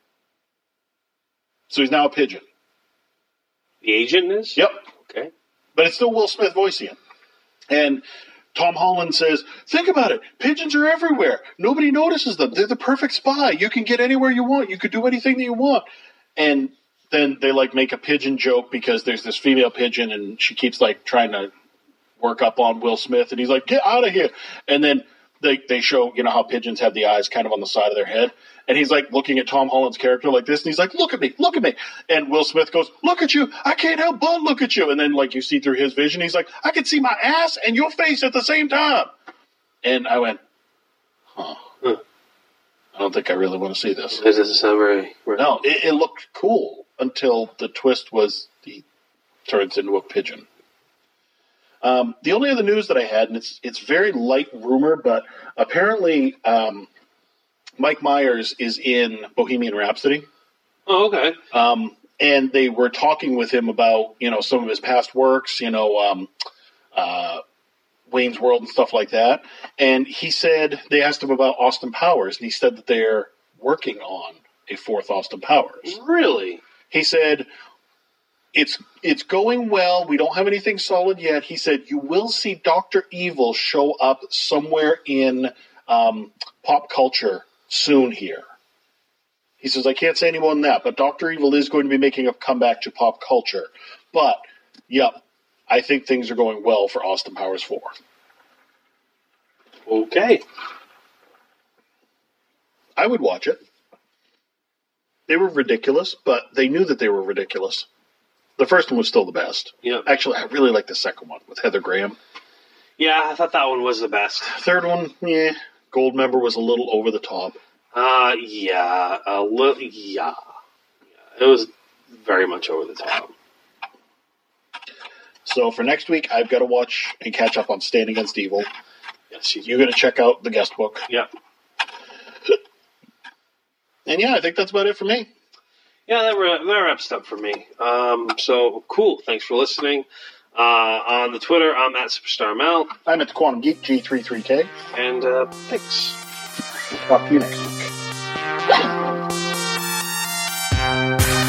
So he's now a pigeon. The agent is? Yep. Okay. But it's still Will Smith voicing him. And Tom Holland says, think about it. Pigeons are everywhere. Nobody notices them. They're the perfect spy. You can get anywhere you want. You could do anything that you want. And then they, like, make a pigeon joke because there's this female pigeon and she keeps, like, trying to work up on Will Smith. And he's like, get out of here. And then They they show, you know, how pigeons have the eyes kind of on the side of their head. And he's like looking at Tom Holland's character like this. And he's like, look at me, look at me. And Will Smith goes, look at you. I can't help but look at you. And then like you see through his vision, he's like, I can see my ass and your face at the same time. And I went, huh. huh. I don't think I really want to see this. It doesn't sound very... Right. No, it, it looked cool until the twist was he turns into a pigeon. Um, the only other news that I had, and it's it's very light rumor, but apparently um, Mike Myers is in Bohemian Rhapsody. Oh, okay. Um, and they were talking with him about, you know, some of his past works, you know, um, uh, Wayne's World and stuff like that. And he said, they asked him about Austin Powers, and he said that they're working on a fourth Austin Powers. Really? He said... It's it's going well. We don't have anything solid yet. He said, you will see Doctor Evil show up somewhere in um, pop culture soon here. He says, I can't say any more than that, but Doctor Evil is going to be making a comeback to pop culture. But, yep, I think things are going well for Austin Powers four. Okay. I would watch it. They were ridiculous, but they knew that they were ridiculous. The first one was still the best. Yeah. Actually, I really like the second one with Heather Graham. Yeah, I thought that one was the best. Third one, yeah. Goldmember was a little over the top. Uh, yeah. A little, yeah. yeah. It was very much over the top. So for next week, I've got to watch and catch up on Stand Against Evil. Yes, you You're going to check out the guest book. Yeah. And yeah, I think that's about it for me. Yeah, that, that wraps it up for me. Um, so, cool. Thanks for listening. Uh, on the Twitter, I'm at Superstar Mel. I'm at the Quantum Geek, G thirty-three K. And uh, thanks. Talk to you next week.